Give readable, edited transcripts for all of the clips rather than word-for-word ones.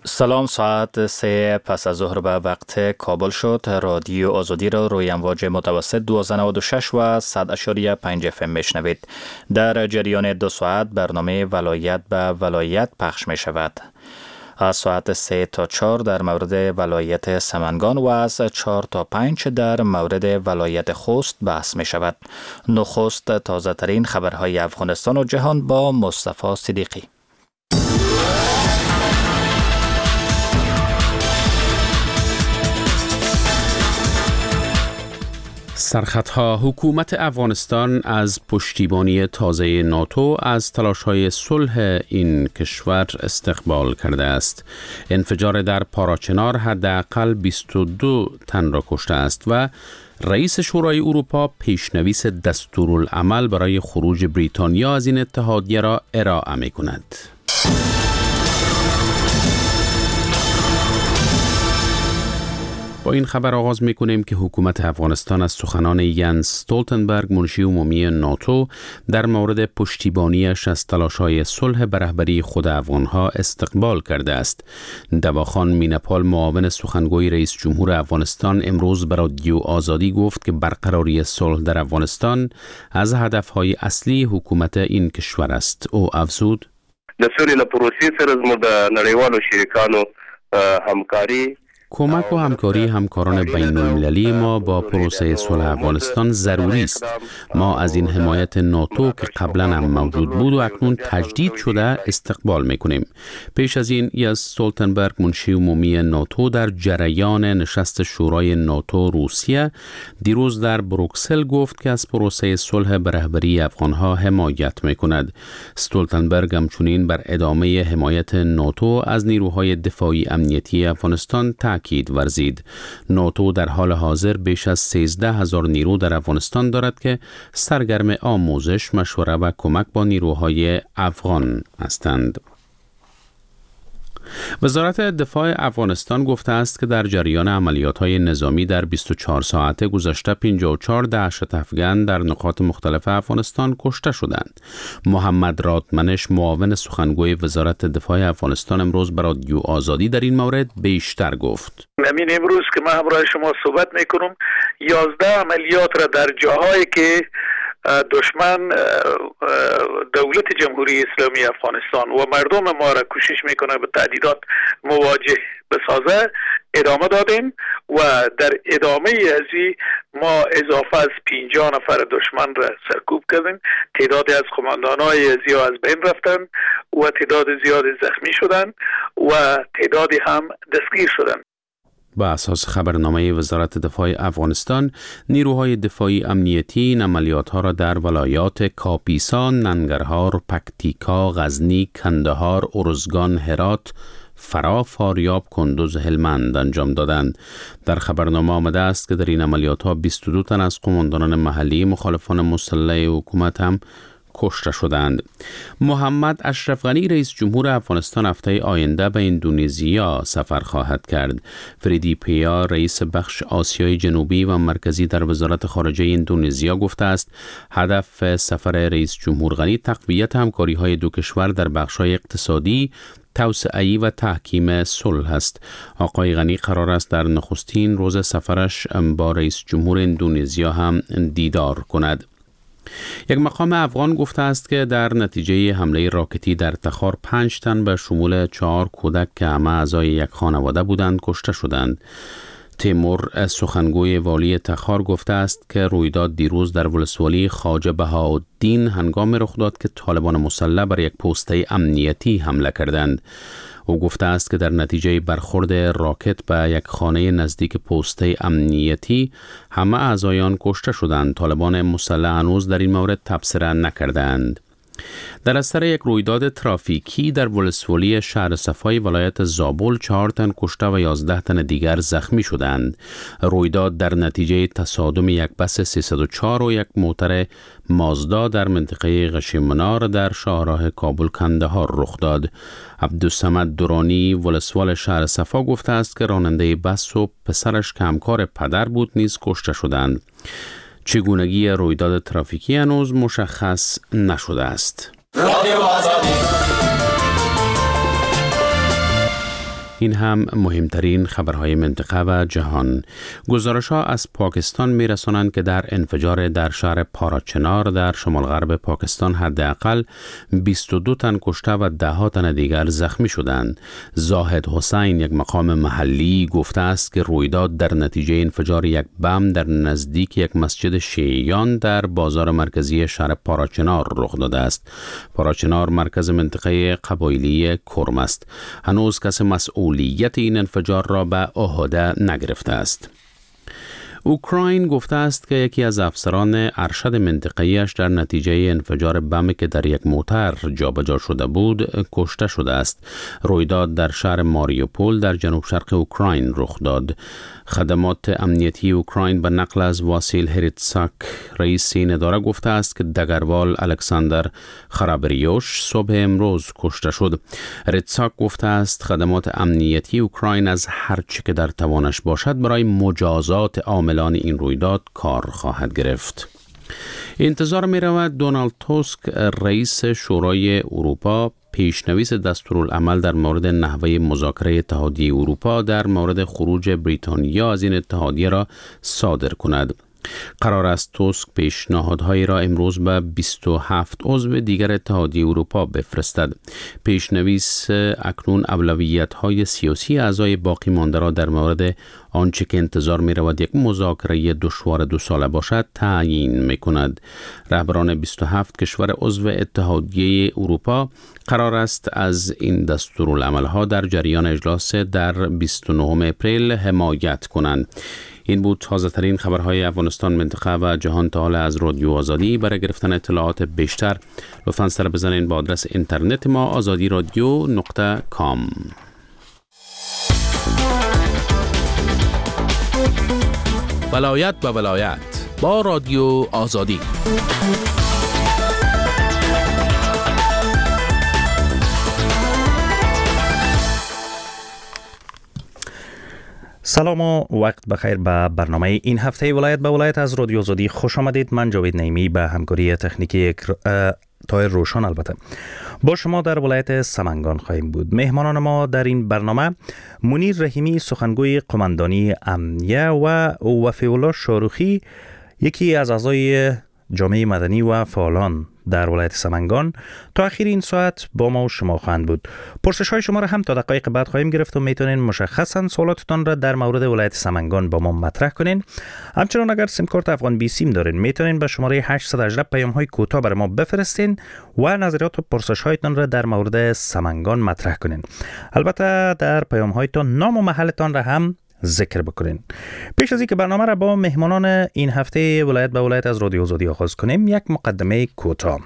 سلام، ساعت 3 پس از ظهر به وقت کابل شد. رادیو آزادی را روی امواج متوسط 1296 و 100.5 FM میشنوید. در جریان 2 ساعت برنامه ولایت به ولایت پخش می شود. از ساعت 3 تا 4 در مورد ولایت سمنگان و از 4 تا 5 در مورد ولایت خوست بحث می شود. نخست تازه ترین خبرهای افغانستان و جهان با مصطفی صدیقی. سرخطها: حکومت افغانستان از پشتیبانی تازه ناتو از تلاش‌های صلح این کشور استقبال کرده است. انفجار در پاراچنار حداقل 22 تن را کشته است و رئیس شورای اروپا پیشنویس دستورالعمل برای خروج بریتانیا از این اتحادیه را ارائه می‌کند. با این خبر آغاز می‌کنیم که حکومت افغانستان از سخنان ینس استولتنبرگ، منشی عمومی ناتو، در مورد پشتیبانیش از تلاش‌های صلح به رهبری خود افغان‌ها استقبال کرده است. دواخان مینپال، معاون سخنگوی رئیس جمهور افغانستان، امروز به رادیو آزادی گفت که برقراری صلح در افغانستان از هدف‌های اصلی حکومت این کشور است. او افزود: د سولې له پروسې سره زموږ د نړیوالو شریکانو همکاری کمک و همکاری همکاران بین المللی ما با پروسه صلح افغانستان ضروری است. ما از این حمایت ناتو که قبلا هم موجود بود و اکنون تجدید شده استقبال میکنیم. پیش از این ینس استولتنبرگ، منشی عمومی ناتو، در جریان نشست شورای ناتو روسیه دیروز در بروکسل گفت که از پروسه صلح به رهبری افغانها حمایت میکند. استولتنبرگ همچنین بر ادامه حمایت ناتو از نیروهای دفاعی امنیتی افغانستان تاکید ورزید. ناتو در حال حاضر بیش از 13,000 نیرو در افغانستان دارد که سرگرم آموزش، مشوره و کمک با نیروهای افغان هستند. وزارت دفاع افغانستان گفته است که در جریان عملیات‌های نظامی در 24 ساعته گذشته 54 دهشت افغان در نقاط مختلف افغانستان کشته شدند. محمد رادمنش، معاون سخنگوی وزارت دفاع افغانستان، امروز به رادیو آزادی در این مورد بیشتر گفت. همین امروز که من همراه شما صحبت میکنم 11 عملیات را در جاهایی که دشمن دولت جمهوری اسلامی افغانستان و مردم ما را کوشش میکنه به تهدیدات مواجه بسازه ادامه دادیم و در ادامه ازی ما اضافه از 50 نفر دشمن را سرکوب کردیم. تعدادی از قماندانای ازی از بین رفتن و تعداد زیادی زخمی شدن و تعدادی هم دستگیر شدن. با اساس خبرنامه وزارت دفاع افغانستان، نیروهای دفاعی امنیتی این عملیات‌ها را در ولایات کاپیسا، ننگرهار، پکتیکا، غزنی، کندهار، ارزگان، هرات، فرا، فاریاب، کندوز، هلمند انجام دادند. در خبرنامه آمده است که در این عملیات‌ها 22 تن از قماندانان محلی مخالفان مسلح حکومت هم کشته شدند. محمد اشرف غنی، رئیس جمهور افغانستان، هفته آینده به اندونزیا سفر خواهد کرد. فریدی پیا، رئیس بخش آسیای جنوبی و مرکزی در وزارت خارجه اندونزیا، گفته است هدف سفر رئیس جمهور غنی تقویت همکاری‌های دو کشور در بخش‌های اقتصادی، توسعه‌ای و تحکیم صلح است. آقای غنی قرار است در نخستین روز سفرش با رئیس جمهور اندونزیا هم دیدار کند. یک مقام افغان گفته است که در نتیجه حمله راکتی در تخار 5 تن به شمول 4 کودک که همه اعضای یک خانواده بودند کشته شدند. تیمور، سخنگوی والی تخار، گفته است که رویداد دیروز در ولسوالی خواجه بهاءالدین هنگام رخ داد که طالبان مسلح بر یک پوسته امنیتی حمله کردند. او گفته است که در نتیجه برخورد راکت به یک خانه نزدیک پوسته امنیتی همه اعضایان کشته شدند. طالبان مسلح هنوز در این مورد تبصره نکردند. در اثر یک رویداد ترافیکی در ولسوالی شهر صفای ولایت زابل 4 تن کشته و 11 تن دیگر زخمی شدند. رویداد در نتیجه تصادم یک بس 304 و یک موتر مازدا در منطقه غشیمنار در شاهراه کابل کندهار رخ داد. عبدالصمد درانی، ولسوال شهر صفا، گفته است که راننده بس و پسرش که همکار پدر بود نیز کشته شدند. چگونگی رویداد ترافیکی هنوز مشخص نشده است. این هم مهمترین خبرهای منطقه و جهان. گزارش‌ها از پاکستان می‌رسانند که در انفجار در شهر پاراچنار در شمال غرب پاکستان حداقل 22 تن کشته و 10 تن دیگر زخمی شدند. زاهد حسین، یک مقام محلی، گفته است که رویداد در نتیجه انفجار یک بم در نزدیک یک مسجد شیعیان در بازار مرکزی شهر پاراچنار رخ داده است. پاراچنار مرکز منطقه قبایلی کرم است. هنوز کسی مسئولیت این انفجار را به عهده نگرفته است. اوکراین گفته است که یکی از افسران ارشد منطقه‌ایش در نتیجه انفجار بمی که در یک موتر جابجا شده بود کشته شده است. رویداد در شهر ماریوپول در جنوب شرق اوکراین رخ داد. خدمات امنیتی اوکراین به نقل از واسیل هریتساک، رئیس این اداره، گفته است که دگروال الکساندر خرابریوش صبح امروز کشته شد. هریتساک گفته است خدمات امنیتی اوکراین از هر چه که در توانش باشد برای مجازات عاملان این رویداد کار خواهد گرفت. انتظار می رود دونالد توسک، رئیس شورای اروپا، پیشنویس دستورالعمل در مورد نحوه مذاکره اتحادیه اروپا در مورد خروج بریتانیا از این اتحادیه را صادر کند. قرار است توسک پیشنهادهایی را امروز به 27 عضو دیگر اتحادیه اروپا بفرستد. پیشنویس اکنون اولویت‌های سیاسی اعضای باقی مانده را در مورد آنچه که انتظار می رود یک مذاکره دشوار 2 ساله باشد تعیین می کند. رهبران 27 کشور عضو اتحادیه اروپا قرار است از این دستورالعمل‌ها در جریان اجلاس در 29 اپریل حمایت کنند. این بود تازه ترین خبرهای افغانستان، منطقه و جهان تا حالا از رادیو آزادی. برای گرفتن اطلاعات بیشتر لطفاً سر بزنید به آدرس اینترنت ما azadiradio.com. ولایت به ولایت با رادیو آزادی. سلام و وقت بخیر به برنامه این هفته ولایت به ولایت از رادیو آزادی خوش آمدید. من جاوید نعیمی به همکاری تکنیکی تایر روشن البته با شما در ولایت سمنگان خواهیم بود. مهمانان ما در این برنامه منیر رحیمی، سخنگوی قماندانی امنیه، و وفی‌الله شاروخی، یکی از اعضای جامعه مدنی و فعالان در ولایت سمنگان، تا اخیر این ساعت با ما و شما خواهند بود. پرسش های شما را هم تا دقایق بعد خواهیم گرفت و میتونین مشخصا سوالاتتان را در مورد ولایت سمنگان با ما مطرح کنین. همچنان اگر سیم کارت افغان بی سیم دارین میتونین به شماره 818 پیام های کوتاه برای ما بفرستین و نظریات و پرسش هایتان را در مورد سمنگان مطرح کنین. البته در پیام هایتان نام و محلتان را هم ذکر بکنین. پیش از اینکه برنامه را با مهمانان این هفته ولایت به ولایت از رادیو آزادی آغاز کنیم، یک مقدمه کوتاه.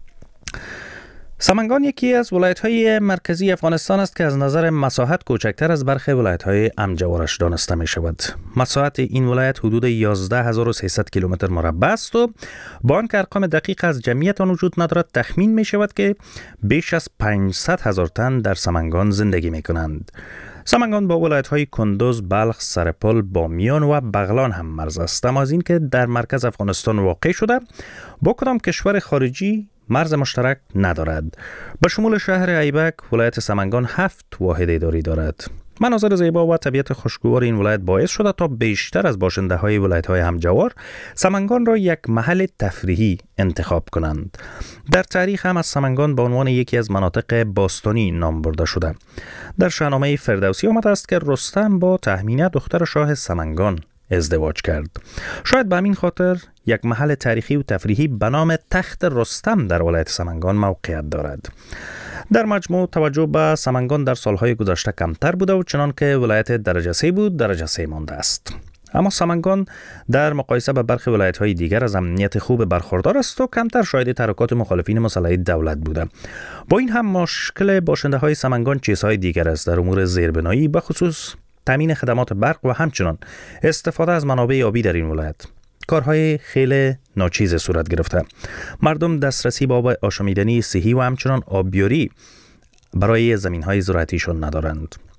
سمنگان یکی از ولایت‌های مرکزی افغانستان است که از نظر مساحت کوچکتر از برخی ولایت‌های امجوارش دانسته می‌شود. مساحت این ولایت حدود 11300 کیلومتر مربع است و با آنکه ارقام دقیق از جمعیت آن وجود ندارد، تخمین می‌شود که بیش از 500,000 تن در سمنگان زندگی می‌کنند. سمنگان با ولایت‌های کندوز، بلخ، سرپل، بامیان و بغلان هم مرز است. اما از این که در مرکز افغانستان واقع شده، با کدام کشور خارجی مرز مشترک ندارد. به شمول شهر ایبک، ولایت سمنگان 7 واحد اداری دارد. مناظر زیبا و طبیعت خوشگوار این ولایت باعث شده تا بیشتر از باشنده‌های ولایت‌های همجوار سمنگان را یک محل تفریحی انتخاب کنند. در تاریخ هم از سمنگان به عنوان یکی از مناطق باستانی نام برده شده. در شاهنامه فردوسی آمده است که رستم با تهمینه دختر شاه سمنگان ازدواج کرد. شاید به همین خاطر یک محل تاریخی و تفریحی به نام تخت رستم در ولایت سمنگان موقعیت دارد. در مجموع توجه به سمنگان در سالهای گذشته کمتر بوده و چنان که ولایت درجه 3 بود، درجه 3 مانده است. اما سمنگان در مقایسه با برخی ولایت‌های دیگر از امنیت خوب برخوردار است و کمتر شاهد تحرکات مخالفین مسلح دولت بوده. با این هم مشکل باشنده‌های سمنگان چیزهای دیگر است. در امور زیربنایی، به خصوص تامین خدمات برق و همچنان استفاده از منابع آبی در این ولایت، کارهای خیلی ناچیز صورت گرفته. مردم دسترسی به آب آشامیدنی صحی و همچنان آبیاری برای زمین‌های زراعتیشون ندارند.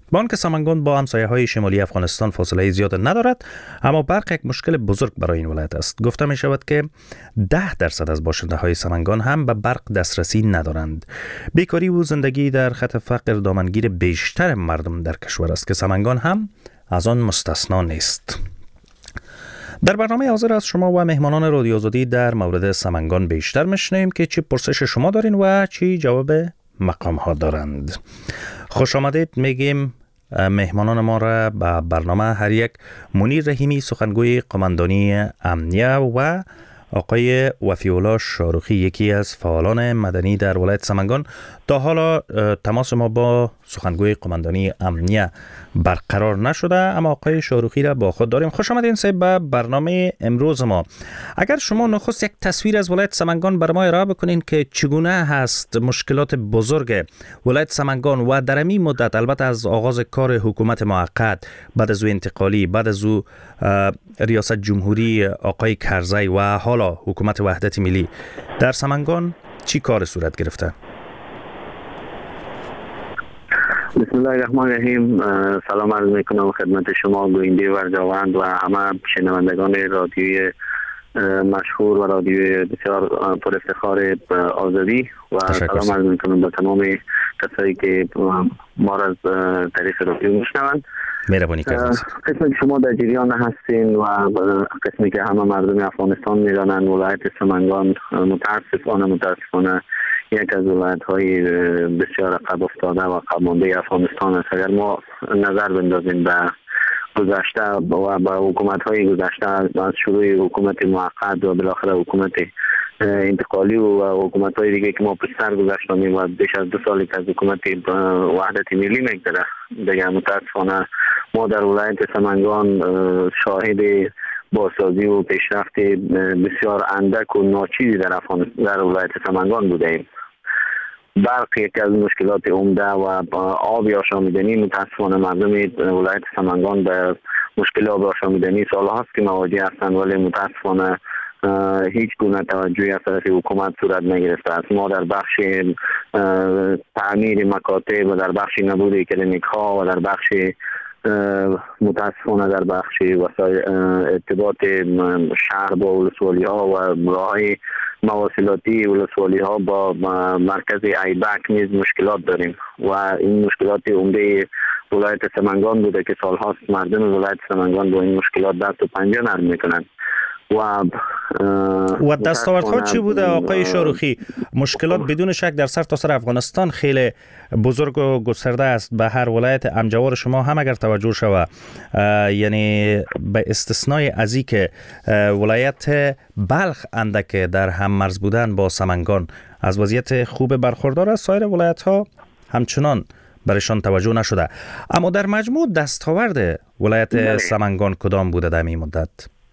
با آنکه سمنگان با همسایه‌های شمالی افغانستان فاصله زیاد ندارد، اما برق یک مشکل بزرگ برای این ولایت است. گفته می شود که 10% از باشنده‌های سمنگان هم به برق دسترسی ندارند. بیکاری و زندگی در خط فقر دامنگیر بیشتر مردم در کشور است که سمنگان هم از آن مستثنا نیست. در برنامه حاضر از شما و مهمانان رادیو آزادی در مورد سمنگان بیشتر میشنویم که چی پرسش شما دارین و چی جواب مقام ها دارند. خوش آمدید میگیم مهمانان ما را به برنامه. هر یک منیر رحیمی سخنگوی قماندانی امنیه و آقای وفی‌الله شاروخی یکی از فعالان مدنی در ولایت سمنگان. تا حالا تماس ما با سخنگوی قماندانی امنیه برقرار نشده، اما آقای شاروخی را با خود داریم. خوش آمدین صاحب به برنامه امروز ما. اگر شما نخست یک تصویر از ولایت سمنگان برای ما ارائه بکنین که چگونه هست مشکلات بزرگ ولایت سمنگان و در این مدت، البته از آغاز کار حکومت موقت، بعد از او انتقالی، بعد از او ریاست جمهوری آقای کرزی و حالا حکومت وحدت ملی، در سمنگان چی کار صورت گرفته؟ بسم الله الرحمن الرحیم. سلام عرض میکنم خدمت شما گوینده ورجاوند و همه شنوندگان رادیوی مشهور و رادیوی بسیار پر افتخار آزادی و سلام عرض میکنم به تمام کسایی که ما را از طریق رادیو میشنوند. مهربانی کردید. قسمی که شما در جریان هستین و قسمی که همه مردم افغانستان میدانند، ولایت سمنگان متاسفانه یک از ولایت‌های بسیار عقب افتاده و عقب مانده افغانستان است. اگر ما نظر بندازیم به گذشته و به حکومت‌های گذشته، از شروع حکومت موقت و بالاخره حکومت انتقالی و حکومت‌های دیگه که ما پشت سر گذاشتیم و بیش از 2 سالی که از حکومت وحدت ملی میگذره دیگه، متاسفانه ما در ولایت سمنگان شاهد بازسازی و پیشرفت بسیار اندک و ناچیزی در ولایت سمنگان بودیم. برق یکی از مشکلات عمده و آب آشامیدنی، متاسفانه مردم ولایت سمنگان به مشکل آب آشامیدنی سالهاست که مواجه هستند، ولی متاسفانه هیچ گونه توجهی از طرف حکومت صورت نگرفته است. ما در بخش تعمیر مکاتب و در بخش نبود کلینیک ها و در بخش متاسفانه در بخش وسایل ارتباط شهر با ولسوالی ها و راه مواصلاتی ولسوالی ها با مرکز ایبک نیز مشکلات داریم و این مشکلات عمده ولایت سمنگان بوده که سالهاست مردم ولایت سمنگان با این مشکلات دست و پنجه نرم میکنند. و دستاوردها چی بوده آقای شاروخی؟ مشکلات بدون شک در سر تا سر افغانستان خیلی بزرگ و گسترده است. به هر ولایت امجوار شما هم اگر توجه شود، یعنی به استثنای از این که ولایت بلخ اندک در هم مرز بودن با سمنگان از وضعیت خوب برخوردار است، سایر ولایت ها همچنان برشان توجه نشده. اما در مجموع دستاورد ولایت سمنگان کدام بوده در این مدت؟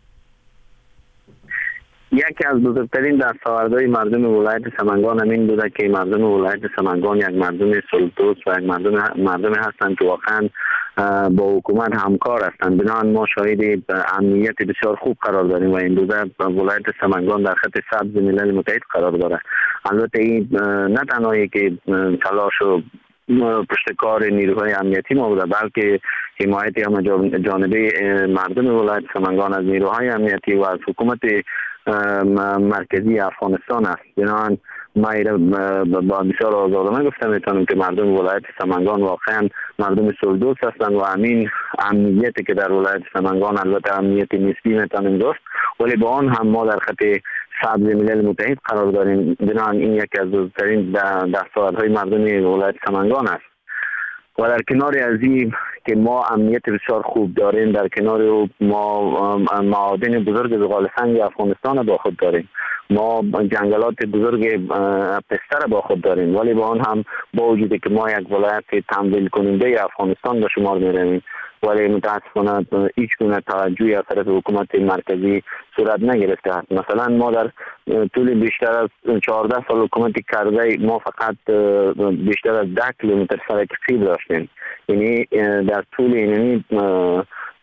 یکی از بزرگترین دستاوردهای مردم ولایت سمنگان همین بوده که مردم ولایت سمنگان یک مردم صلح‌دوست و یک مردم هستند که واقعا با حکومت همکار هستند. بنابراین ما شاهد امنیت بسیار خوب قرار داریم و این روزه ولایت سمنگان در خط سبز ملل متحد قرار داره. البته این نه تنهایی که تلاش و پشتکار نیروهای امنیتی ما بوده، بلکه حمایت هم جانبه مردم ولایت سمنگان از نیروهای امنیتی و از حکومت مرکزی افغانستان است. بنابراین ما با بسیار آزادانه گفته میتونم که مردم ولایت سمنگان واقعا مردم صلح‌دوست هستند و همین امنیتی که در ولایت سمنگان، البته امنیت نسبی میتونیم داشت، ولی با آن هم ما در خط سبز ملل متحد قرار داریم. بنابراین این یکی از بزرگترین دستاوردهای مردم ولایت سمنگان است. و در کنار از این که ما امنیت بسیار خوب داریم، در کنار ما معادن بزرگ زغال سنگ افغانستان با خود داریم، ما جنگلات بزرگ پسته با خود داریم، ولی با آن هم با وجودی که ما یک ولایت تمویل کننده افغانستان به شمار می‌رویم، ولی متاسفانه هیچ گونه توجهی از طرف حکومت مرکزی صورت نگرفته است. مثلا ما در طول بیشتر از 14 سال حکومت کرزی ما فقط بیشتر از 10 کیلومتر سرک فیبر داشتیم. یعنی در طول این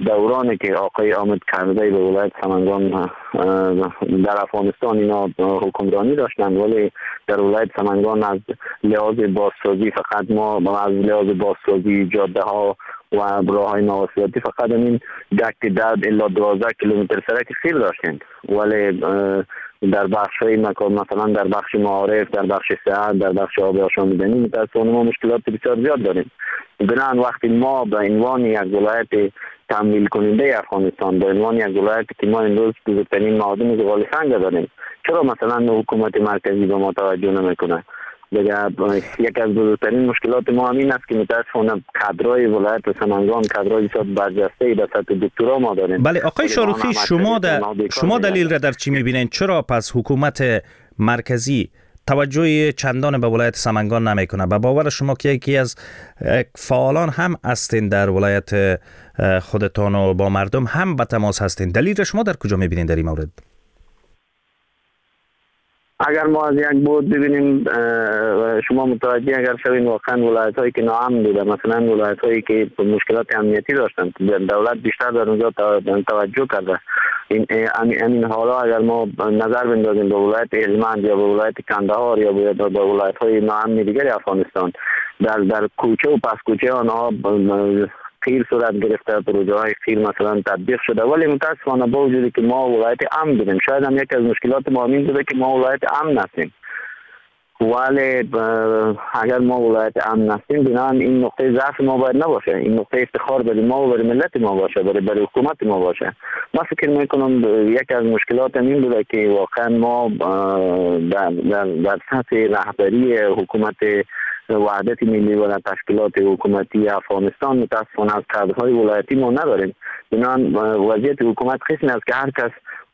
دورانی که آقای آمد کرزی به ولایت سمنگان در افغانستان اینا حکمرانی داشتند، ولی در ولایت سمنگان از لحاظ بازسازی فقط ما از لحاظ بازسازی جاده ها و راه های ناصراتی فقط این 10 الی 12 کیلومتر سرک خیر داشتند، ولی در بخش های مثلا در بخش معارف، در بخش صحت، در بخش آب آشامیدنی متاسفانه ما مشکلات بسیار زیاد داریم. بنابراین وقتی ما به عنوان یک ولایت تمویل کننده افغانستان، به عنوان یک ولایت که ما امروز بزرگترین معادن زغال سنگ داریم، چرا مثلا حکومت مرکزی به ما توجه نمیکنه؟ یک از بزرگترین مشکلات ما همین است که متاسفانه کادرای ولایت سمنگان کادرای بسیار برجسته در سطح دکترا ما داریم. بله آقای شاروخی، شما دلیل را در چی می‌بینید؟ چرا پس حکومت مرکزی توجه چندان به ولایت سمنگان نمیکنه؟ به باور شما که یکی از فعالان هم هستین در ولایت خودتان و با مردم هم به تماس هستین، دلیل را شما در کجا می‌بینید در این مورد؟ اگر ما از یک بود ببینیم، شما متوجه اگر شوین واقعا ولایت هایی که ناامن بوده، مثلا ولایت هایی که مشکلات امنیتی داشتن، دولت بیشتر در اونجا توجه کرده. این حالا اگر ما نظر بندازیم به ولایت هلمند یا به ولایت کندهار یا به ولایت های ناامن دیگر افغانستان، در کوچه و پس کوچه آنها خیر صورت گرفته، پروژه های خیر مثلا تطبیق شده، ولی متاسفانه با وجودی که ما ولایت امن بودیم، شاید هم یک از مشکلات ما این بوده که ما ولایت امن هستیم، ولی اگر ما ولایت امن هستیم بنابراین این نقطه ضعف ما باید نباشه، این نقطه افتخار برای ما و برای ملت ما باشه، برای حکومت ما باشه. من فکر میکنم یک از مشکلات این بوده که واقعا ما در سطح رهبری حکومت وحدت ملی و تشکیلات حکومتی افغانستان متاسفانه از کادرهای ولایتی ما نداریم. بنابراین وضعیت حکومت قسمی است که هر کس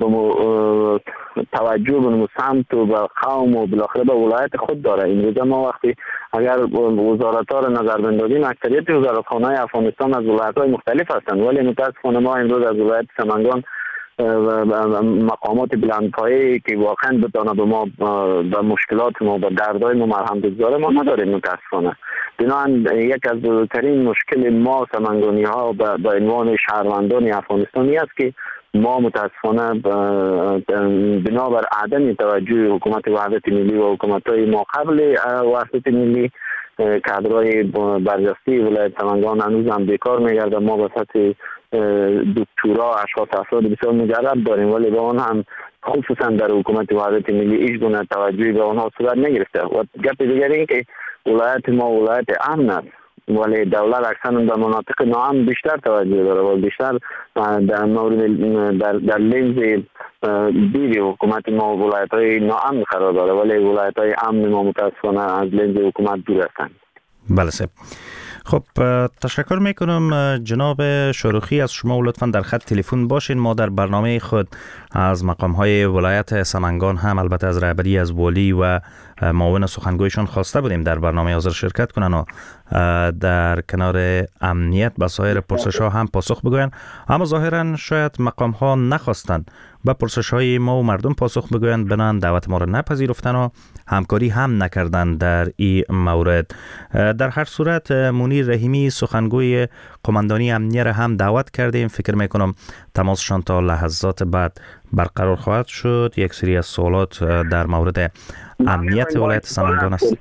توجه به سمت و به قوم و بالاخره به ولایت خود داره. این روزا ما وقتی اگر وزارت‌ها را نظر بندازیم، اکثریت وزارتخانه‌های افغانستان از ولایت‌های مختلف هستند، ولی متاسفانه ما امروز از ولایت سمنگان مقامات بلندپایه‌ای که واقعا بتونه به ما به مشکلات ما به دردهای ما مرهم بگذاره ما نداریم متاسفانه. بنابراین یک از بزرگترین مشکل ما سمنگانی ها به عنوان شهروندان افغانستانی است که ما متاسفانه بنابر عدم توجه حکومت وحدت ملی و حکومت‌های ما قبل وحدت ملی، کادرهای برجسته ولایت سمنگان هنوز هم بیکار میگردن. ما به سطح دکترا افراد بسیار مجرب داریم، ولی به آن هم خصوصا در حکومت وحدت ملی هیچ گونه توجهی به آنها صورت نگرفته. و گپ دیگر این که ولایت ما ولایت امن است، ولی دولت اکثرا به مناطق ناامن بیشتر توجه داره و بیشتر در مورد در لنز دید حکومت ما ولایت‌های ناامن قرار داره، ولی ولایت‌های امن ما متاسفانه از لنز حکومت دور هستند. بله سب. خب تشکر میکنم جناب شاروخی، از شما لطفا در خط تلفن باشین. ما در برنامه خود از مقام‌های ولایت سمنگان هم البته از رهبری از والی و معاون سخنگویشان خواسته بودیم در برنامه حاضر شرکت کنن و در کنار امنیت به سایر پرسش‌ها هم پاسخ بگوین، اما ظاهرا شاید مقام‌ها نخواستند به پرسش‌های ما و مردم پاسخ بگویند، بنان دعوت ما را نپذیرفتن و همکاری هم نکردند در این مورد. در هر صورت منیر رحیمی سخنگوی قماندانی امنیه را هم دعوت کردیم، فکر میکنم تماسشان تا لحظات بعد برقرار خواهد شد. یک سری از سوالات در مورد امنیت ولایت سمنگان است.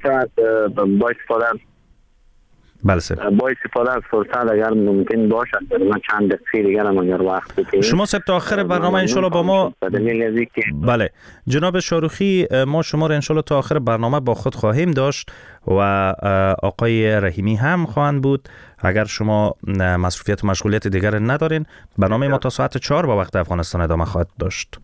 بله سر. با استفاده از فرصت اگر ممکن باشد من چند دقیقه دیگر هم اگر وقت بکنید شما سب تا آخر برنامه انشالله با ما. بله جناب شاروخی، ما شما را انشالله تا آخر برنامه با خود خواهیم داشت و آقای رحیمی هم خواهند بود. اگر شما مصروفیت و مشغولیت دیگر ندارین، برنامه ما تا ساعت 4 با وقت افغانستان ادامه خواهد داشت.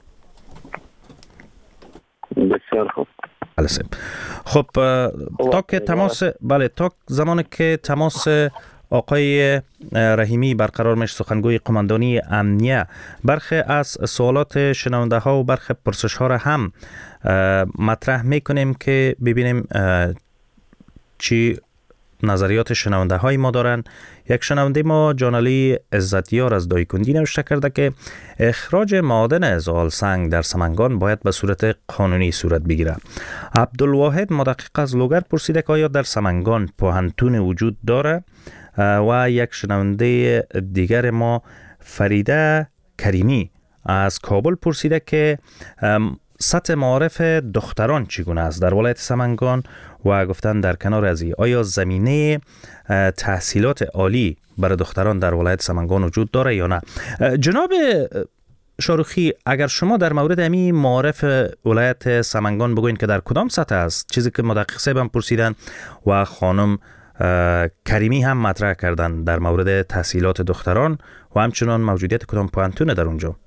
بسیار خوب. خب تا که تماس تا زمانی که تماس آقای رحیمی برقرار میشه، سخنگوی قماندانی امنیه، برخی از سوالات شنونده ها و برخی پرسش ها را هم مطرح میکنیم که ببینیم چی نظریات شنونده های ما دارن. یک شنونده ما جانعلی عزتیار از دایکندی نوشته کرده که اخراج معادن زغال سنگ در سمنگان باید به صورت قانونی صورت بگیره. عبدالواحد مدقق از لوگر پرسیده که آیا در سمنگان پوهنتون وجود داره؟ و یک شنونده دیگر ما فریده کریمی از کابل پرسیده که سطح معارف دختران چگونه است در ولایت سمنگان و گفتن در کنار از این آیا زمینه تحصیلات عالی برای دختران در ولایت سمنگان وجود داره یا نه؟ جناب شاروخی، اگر شما در مورد امی معارف ولایت سمنگان بگوین که در کدام سطح است، چیزی که مدقق صاحب هم پرسیدن و خانم کریمی هم مطرح کردن در مورد تحصیلات دختران و همچنان موجودیت کدام پوانتونه در اونجا.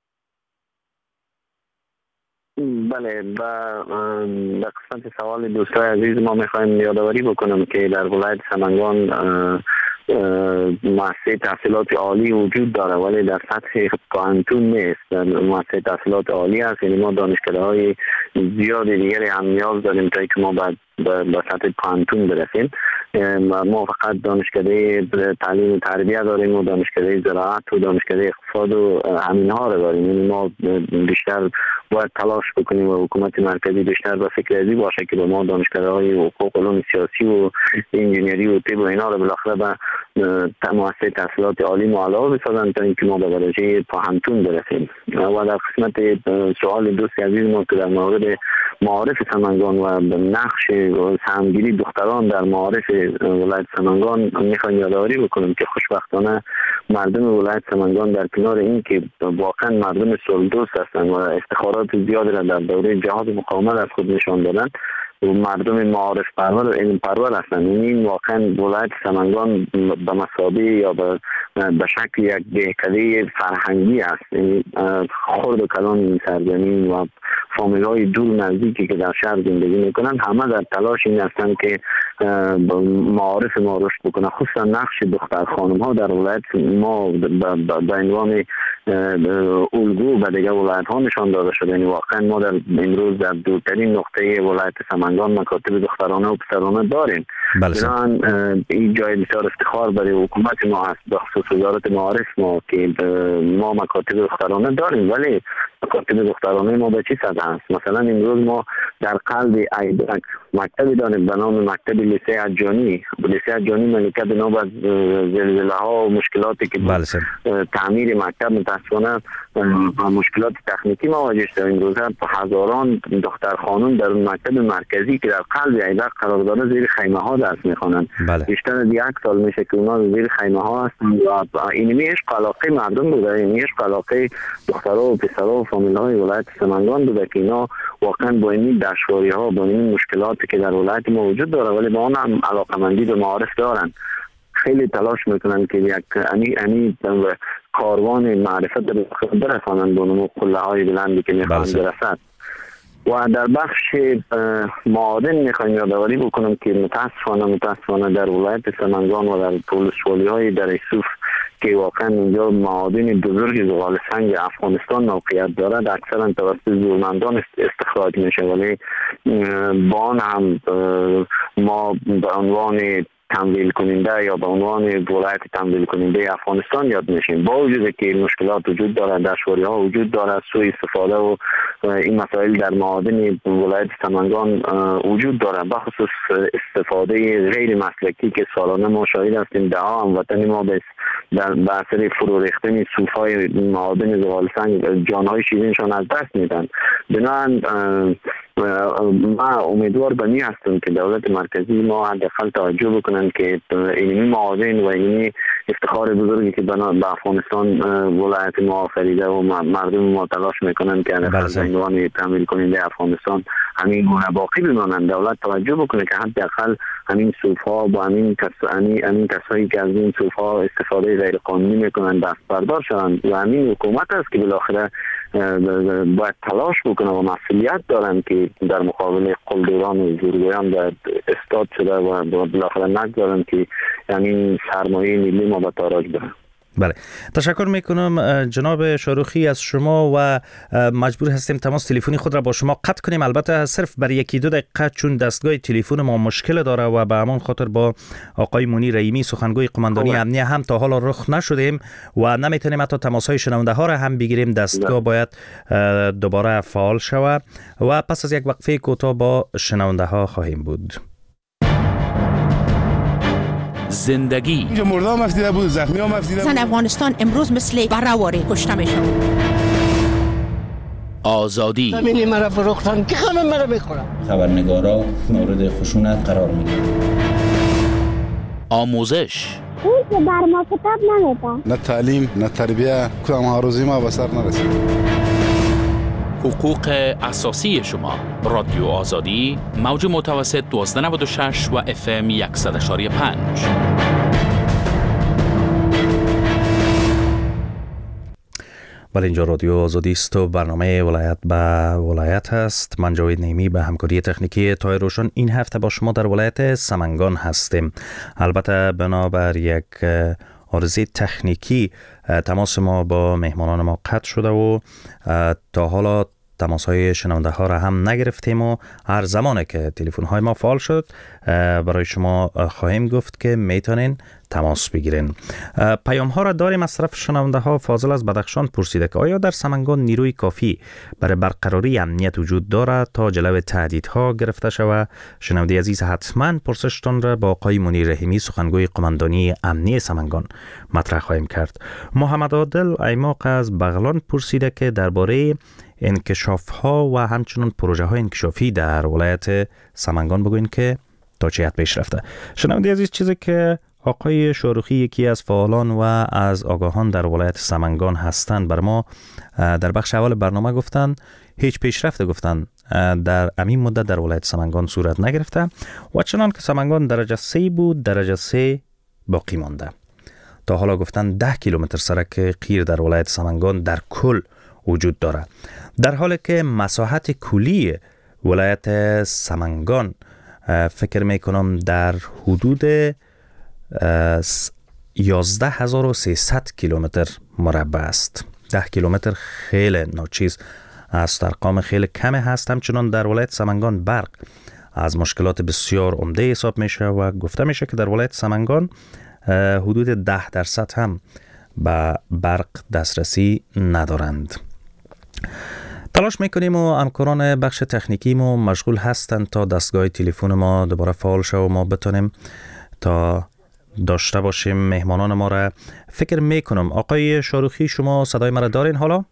بله، در قسمت سوال دوستای عزیز ما میخوایم یادآوری بکنم که در ولایت سمنگان مؤسسه تحصیلات عالی وجود داره ولی در سطح پوانتون نیست. در مؤسسه تحصیلات عالی است، یعنی ما دانشکده‌های زیاد دیگری هم نیاز داریم تا که ما به سطح پوانتون برسیم. ما فقط دانشکده تعلیم و تربیه داریم و دانشکده زراعت و دانشکده اقتصاد و همین ها رو داریم. یعنی ما بیشتر باید تلاش بکنیم و حکومت مرکزی بیشتر به فکر ازی باشه که به ما دانشکده های حقوق علوم سیاسی و انجینری و طب و اینا رو بالاخره به مؤسسه تحصیلات عالی معلق بسازن تا اینکه ما به درجه پوانتون برسیم. و در قسمت سوال دوست عزیز ما که در مورد معارف سمنگان و نقش سهمگیری دختران در معارف ولایت سمنگان میخوایم یادآوری بکنیم که خوشبختانه مردم ولایت سمنگان در کنار این که واقعا مردم صلح‌دوست هستند و افتخارات زیادی را در دوره جهاد مقاومت از خود نشان دادن و مردم معارف پرور و علم پرور هستند. این واقعا ولایت سمنگان به مثابه یا به شکل یک دهکده فرهنگی است. خرد و کلان این سرزمین و فامیل های دور نزدیکی که در شهر زندگی میکنن همه در تلاش این هستند که معارف ما رشد بکنه، خصوصا نقش دختر خانم ها در ولایت ما به عنوان الگو به دیگر ولایت ها نشان داده شده. یعنی واقعا ما در امروز در دورترین نقطه ولایت سمنگان مکاتب دخترانه و پسرانه داریم. بنابراین این جای بسیار افتخار برای حکومت ما هست، به خصوص وزارت معارف ما که ما مکاتب دخترانه داریم. ولی مکاتب دخترانه ما به چی سطح است؟ مثلا امروز ما در قلب ایبک مکتبی داریم به نام مکتب لیسه عجانی. لیسه عجانی ملکه بنا به زلزله ها و مشکلاتی که تعمیر مکتب متاسفانه با مشکلات تکنیکی مواجه شده. امروزه هزاران دختر خانم در مکتب مرکزی که در قلب ایبک قرار داره زیر خیمه ها درس میخوانند. بیشتر از 1 سال میشه که اونا زیر خیمه ها هستند و این عشق علاقه مردم بوده، این عشق علاقه دخترها و پسرها و فامیل های ولایت سمنگان بوده که اینا واقعا با این دشواری ها با این مشکلاتی که در ولایت ما وجود داره ولی با آن هم علاقمندی به معارف دارن، خیلی تلاش میکنن که یک کاروان معرفت برسانند به اون قله های بلندی که میخوان برسد. و در بخش معادن میخوایم یادآوری بکنم که متاسفانه در ولایت سمنگان و در پولسوالی های در ایسوف که واقعا اینجا معادن بزرگ زغال سنگ افغانستان موقعیت دارد اکثرا توسط زورمندان استخراج میشه، ولی با آن هم ما به عنوان تمویل کننده یا به عنوان ولایت تمویل کننده افغانستان یاد میشیم. با وجود که مشکلات وجود دارد، دشواری ها وجود دارد، سوء استفاده و این مسائل در معادن ولایت سمنگان وجود دارد، بخصوص استفاده غیر مسلکی که سالانه ما شاهد هستیم. ده‌ها هموطن ما به اثر فرو ریختن سوفای معادن زغال سنگ جانهای شیرینشان از دست میدن. بنابراین ما امیدوار به این هستم که دولت مرکزی ما حداقل توجه بکنن که این معادن و این افتخار بزرگی که به افغانستان ولایت ما آفریده و مردم ما تلاش میکنن که به عنوان تامین کننده افغانستان همین گونه باقی بمانند. دولت توجه بکنه که حداقل همین سوفا با همین کسایی که از این سوفا استفاده غیر قانونی میکنن دست بردار شوند و همین حکومت است که بالاخره باید تلاش بکنه و مسئولیت دارن که در مقابل قلدران و زورگویان در استاد شده و بالاخره نگذارن که یعنی سرمایه ملی ما به تاراج بره. بله، تشکر میکنم جناب شاروخی از شما و مجبور هستیم تماس تلفنی خود را با شما قطع کنیم، البته صرف برای 1-2 دقیقه چون دستگاه تلفن ما مشکل داره و به همان خاطر با آقای مونی رحیمی سخنگوی قماندانی امنیه هم تا حالا رخ نشدیم و نمیتونیم حتی تماس های شنونده ها را هم بگیریم. دستگاه باید دوباره فعال شود و پس از یک وقفه کوتاه با شنونده ها خواهیم بود. زندگی. اینجا مردم مفیده بود، زخمی ها مفیده بود. زن افغانستان امروز مثل برهواری کشته میشه. آزادی. همین مرا فروختن که همه مرا میخورن. خبرنگارا مورد خشونت قرار میگیرن. آموزش. اون که بر ما کتاب نمیده. نه تعلیم، نه تربیه، کدام هاروزی ما به سر نرسید. حقوق اساسی شما. رادیو آزادی، موج متوسط 1296 و FM 100.5. ولی اینجا رادیو آزادی است و برنامه ولایت به ولایت هست. من جاوید نیمی به همکاری تکنیکی تای روشن این هفته با شما در ولایت سمنگان هستیم. البته بنابر یک عارضه تکنیکی تماس ما با مهمانان ما قطع شده و تا حالا تماس های شنونده ها را هم نگرفتیم و هر زمانی که تلفن های ما فعال شد برای شما خواهیم گفت که میتونین تماس بگیرین. پیام ها را داریم از طرف شنونده ها. فاضل از بدخشان پرسیده که آیا در سمنگان نیروی کافی برای برقراری امنیت وجود دارد تا جلو تهدیدها گرفته شود؟ شنونده عزیز حتما پرسشتان را با آقای منیر رحیمی سخنگوی قماندانی امنی سمنگان مطرح خواهیم کرد. محمد عادل ایماق از بغلان پرسیده که درباره انکشاف ها و همچنین پروژه های انکشافی در ولایت سمنگان بگوین که تا چه حد پیش رفته. شنونده عزیز، چیزی که آقای شاروخی یکی از فعالان و از آگاهان در ولایت سمنگان هستند بر ما در بخش اول برنامه گفتن هیچ پیشرفت گفتن در همین مدت در ولایت سمنگان صورت نگرفته و چنان که سمنگان درجه 3 بود درجه 3 باقی مانده. تا حالا گفتن 10 کیلومتر سرک قیر در ولایت سمنگان در کل وجود داره، در حالی که مساحت کلی ولایت سمنگان فکر میکنم در حدود 11300 کیلومتر مربع است. 10 کیلومتر خیلی ناچیز است، ارقام خیلی کم هست. همچنان در ولایت سمنگان برق از مشکلات بسیار عمده حساب میشه و گفته میشه که در ولایت سمنگان حدود 10% هم به برق دسترسی ندارند. تلاش میکنیم و همکاران بخش تکنیکی ما مشغول هستند تا دستگاه تلفن ما دوباره فعال شه و ما بتونیم تا داشته باشیم مهمانان ما را. فکر میکنم آقای شاروخی شما صدای مرا دارین حالا؟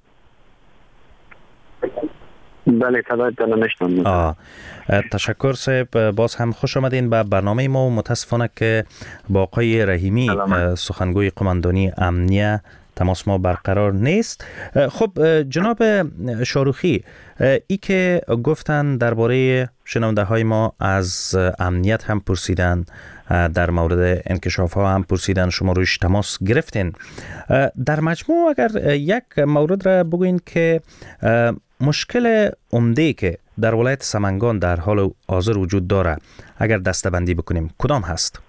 بله صدای دارم میشنوم. تشکر صاحب، باز هم خوش آمدین به برنامه ما و متاسفانه که با آقای رحیمی سخنگوی قماندانی امنیه تماس ما برقرار نیست. خب جناب شاروخی، ای که گفتن درباره شنونده های ما از امنیت هم پرسیدن، در مورد انکشاف ها هم پرسیدن، شما روش تماس گرفتین. در مجموع اگر یک مورد را بگوین که مشکل عمده که در ولایت سمنگان در حال حاضر وجود داره اگر دسته‌بندی بکنیم کدام هست؟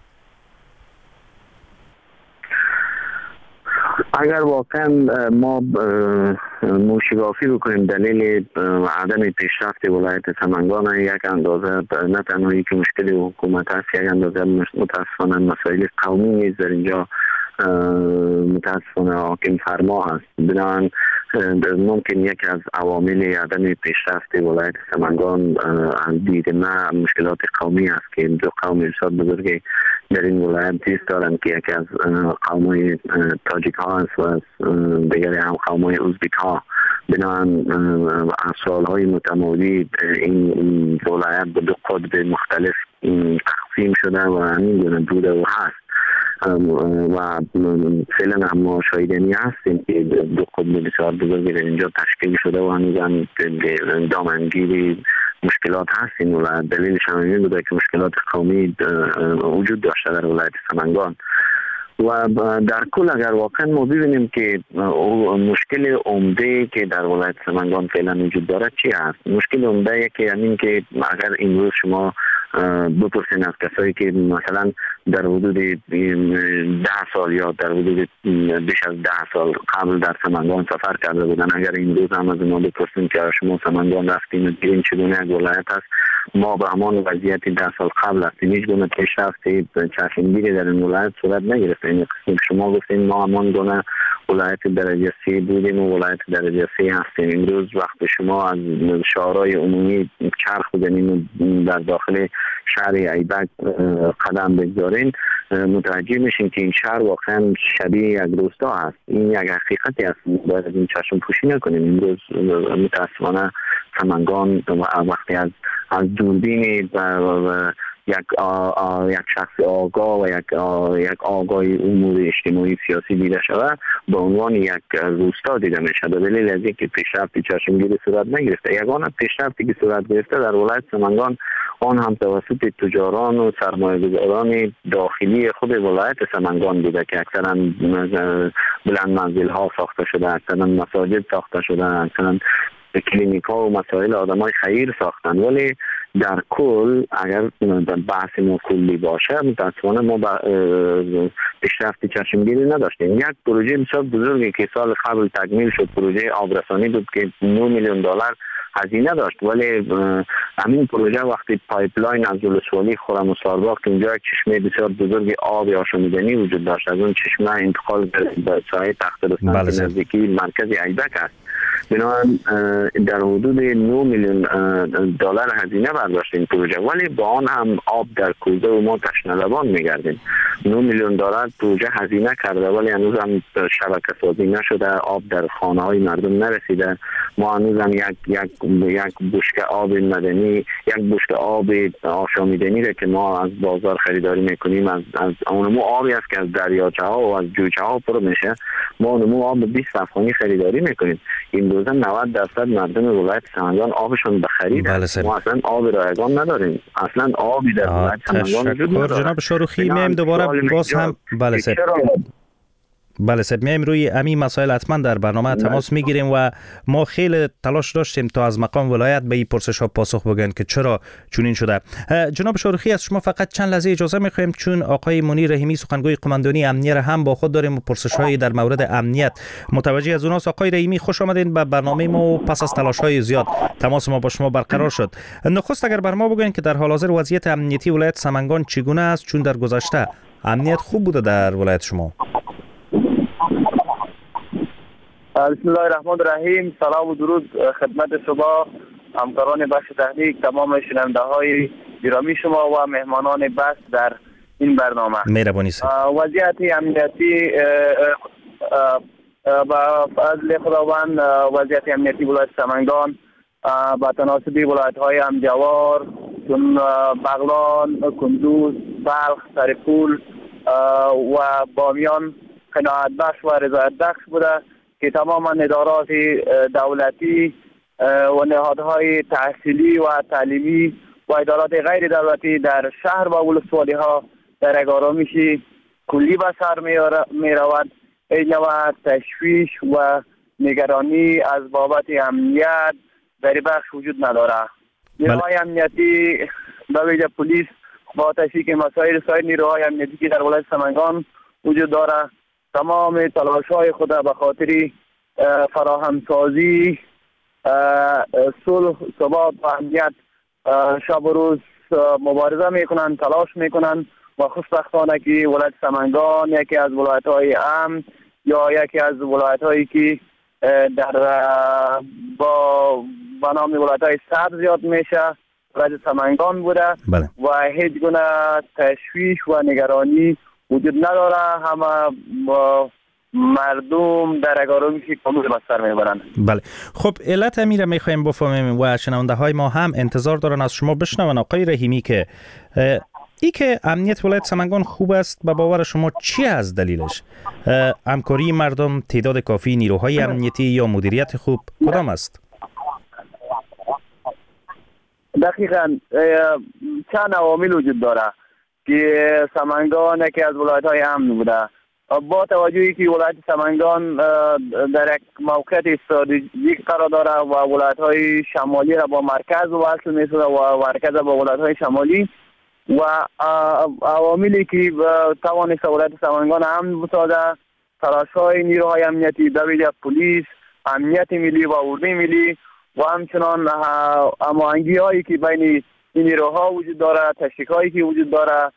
اگر واقعا ما موشگافی بکنیم دلیل عدم پیشرفت ولایت سمنگان یک اندازه نه تنهایی که مشکل حکومت است، یک اندازه متاسفانه مسائل قومی نیز در اینجا متاسفانه حاکم فرما هست. بنابراین ممکن یکی از عوامل عدم پیشرفت ولایت سمنگان از دید ما مشکلات قومی است که دو قوم بسیار بزرگی در این ولایت زیست دارند که یکی از قوم‌های تاجیک ها است و از دیگری هم قوم‌های ازبک ها. بنابراین از سال‌های متمادی این ولایت به دو قطب مختلف تقسیم شده و همین گونه بوده و هست و فعلا هم ما شاهدنی هستیم که دو قطب بسیار بزرگی در اینجا تشکیل شده و هنوز دامنگیری مشکلات هستیم و دلیلش هم این بوده که مشکلات قومی وجود داشته در ولایت سمنگان. و در کل اگر واقعا ما ببینیم که مشکل عمده که در ولایت سمنگان فعلا وجود داره چی هست؟ مشکل عمده که همین که اگر این روز شما بپرسین از کسایی که مثلا در حدود 10 سال یا در حدود بیش از 10 سال قبل در سمنگان سفر کرده بودن، اگر این روز هم از ما بپرسین که شما سمنگان رفتین و دیدین چگونه یک ولایت است، ما به همان وضعیت 10 سال قبل هستیم. هیچ گونه پیشرفت چشمگیری در این ولایت صورت نگرفته. این قسم شما گفتین ما همان گونه ولایت درجه 3 بودیم و ولایت درجه 3 هستیم. امروز وقت شما از شعارهای عمومی چرخ بزنیم در داخل شهر ایبک قدم بگذارین متوجه میشین که این شهر واقعا شبیه یک روستا است. این یک حقیقتی است، باید این چشم پوشی نکنیم. امروز متاسفانه سمنگان وقتی از دوربین و یک شخص آگاه و یک آگاه امور اجتماعی سیاسی دیده شود به عنوان یک روستا دیده میشه، به دلیل از اینکه پیشرفتی چشمگیری صورت نگرفته. یگانه پیشرفتی که صورت گرفته در ولایت سمنگان آن هم توسط تجاران و سرمایه‌گذاران داخلی خود ولایت سمنگان بوده که اکثرا بلند منزل ها ساخته شده، اکثرا مساجد ساخته شده، اکثرا کلینیک ها و مسائل آدم های خیر ساختن. ولی در کل اگر بحث ما کلی باشه متاسفانه ما پیشرفتی چشمگیری نداشتیم. یک پروژه بسیار بزرگی که سال قبل تکمیل شد، پروژه آبرسانی بود که 9 میلیون دلار هزینه داشت، ولی همین پروژه وقتی پایپلاین از ولسوالی خرم و سارباغ که اونجا یک چشمه بسیار بزرگ آب آشامیدنی وجود داشت، از اون چشمه انتقال به ساحل تخت‌رستان که نزدیکی مرکز ایبک است، بنابراین در حدود 9 میلیون دلار هزینه برداشت این پروژه، ولی با آن هم آب در کوزه و ما تشنه لبان میگردیم. 9 میلیون دلار پروژه هزینه کرده ولی هنوز هم شبکه سازی نشده، آب در خانه های مردم نرسیده. ما هنوز هم یک بشکه آب مدنی، یک بشکه آب آشامیدنی را که ما از بازار خریداری میکنیم، از اونمو آبی است که از دریاچه ها و از جوچه ها پر میشه، ما اونمو آب 20 افغانی خریداری میکنیم. این روزا 90% مردم ولایت سمنگان آبشون به خرید. ما اصلا آب رایگان نداریم، اصلا آبی در ولایت سمنگان وجود نداره. جناب شاروخی میم دوباره باز هم بله سر میایم روی امی مسائل حتما در برنامه تماس میگیریم و ما خیلی تلاش داشتیم تا از مقام ولایت به این پرسش ها پاسخ بگن که چرا چنین شده. جناب شاروخی از شما فقط چند لحظه اجازه میخوایم، چون آقای منیر رحیمی سخنگوی قماندانی امنیه را هم با خود داریم و پرسش هایی در مورد امنیت متوجه از اوناست. آقای رحیمی خوش آمدین به برنامه ما و پس از تلاش های زیاد تماس ما با شما برقرار شد. نخست اگر بر ما بگوین که در حال حاضر وضعیت امنیتی ولایت سمنگان چگونه است، چون در گذشته امنیت خوب بوده در ولایت شما؟ بسم الله الرحمن الرحیم. سلام و درود خدمت شما همکاران بخش تحقیق، تمام شنونده های گرامی شما و مهمانان بخش در این برنامه. مهربانی. وضعیت امنیتی با فضل خداوند، وضعیت امنیتی ولایت سمنگان با تناسب ولایت های همجوار چون بغلان، کندوز، بلخ، سرپول و بامیان قناعت بخش و رضایت بخش بوده که تمام ادارات دولتی و نهادهای تحصیلی و تعلیمی و ادارات غیر دولتی در شهر و ولسوالی ها در یک آرامشی کلی به سر می رود. این نوع تشویش و نگرانی از بابت امنیت در بخش وجود نداره. نیروهای امنیتی به ویژه پلیس با تشریک مسائل سایر نیروهای امنیتی که در ولایت سمنگان وجود داره تمام تلاش های خود به خاطر فراهم سازی صلح، ثبات و امنیت شب و روز مبارزه میکنن، تلاش میکنن و خوشبختانه که ولایت سمنگان یکی از ولایت های امن یا یکی از ولایت هایی که در با نام ولایت های سبز یاد میشه ولایت سمنگان بوده. بله. و هیچ گونه تشویش و نگرانی وجود نداره، همه مردم در آرامشی کامل به سر میبرند. بله. خب علت امیر میخوایم بفهمیم و شنونده های ما هم انتظار دارن از شما بشنون آقای رحیمی که ای که امنیت ولایت سمنگان خوب است به باور شما چی از دلیلش؟ همکاری مردم، تعداد کافی نیروهای امنیتی یا مدیریت خوب، کدام است؟ دقیقاً چند عوامل وجود داره که سمنگان یکی از ولایت‌های امن بوده. با توجهی که ولایت سمنگان در یک موقعیت استراتژیک قرار داره و ولایت‌های شمالی را با مرکز وصل می‌سازه و مرکز با ولایت‌های شمالی و عواملی که توانسته ولایت سمنگان امن بسازه، تلاش‌های نیروهای امنیتی به ویژه پلیس، امنیت ملی و اردوی ملی و همچنان هماهنگی‌هایی که بین این نیروها وجود داره، تشریک‌هایی که وجود داره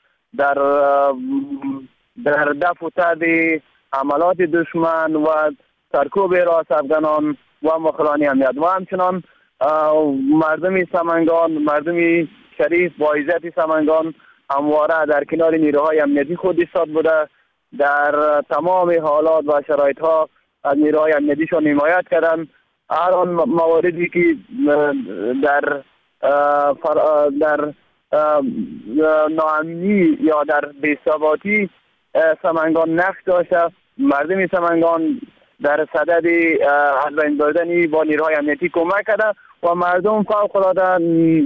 در دفع و طرد حملات دشمن و سرکوب راست افغانان و مخالفان امنیت و همچنان مردم سمنگان، مردم شریف با عزت سمنگان همواره در کنار نیروهای امنیتی خود ایستاد بوده. در تمام حالات و شرایط ها از نیروهای امنیتیشون حمایت کردن. هر آن مواردی که در ناامنی یا در بی‌ثباتی سمنگان نقش داشته، مردم سمنگان در صدد از بین بردن با نیروهای امنیتی کمک کرده و مردم فوق‌العاده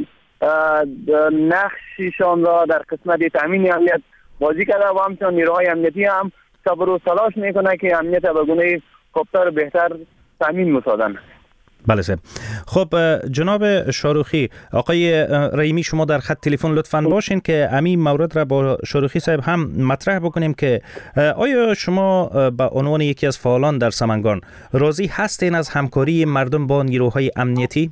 نقششان را در قسمت تامین امنیت بازی کرده و همچنین نیروهای امنیتی هم صبر و تلاش میکنه که امنیت به گونه خوبتر و بهتر تامین مسازن. بله سه. خب جناب شاروخی، آقای رحیمی شما در خط تلفن لطفاً باشین که همین مورد را با شاروخی صاحب هم مطرح بکنیم که آیا شما به عنوان یکی از فعالان در سمنگان راضی هستین از همکاری مردم با نیروهای امنیتی؟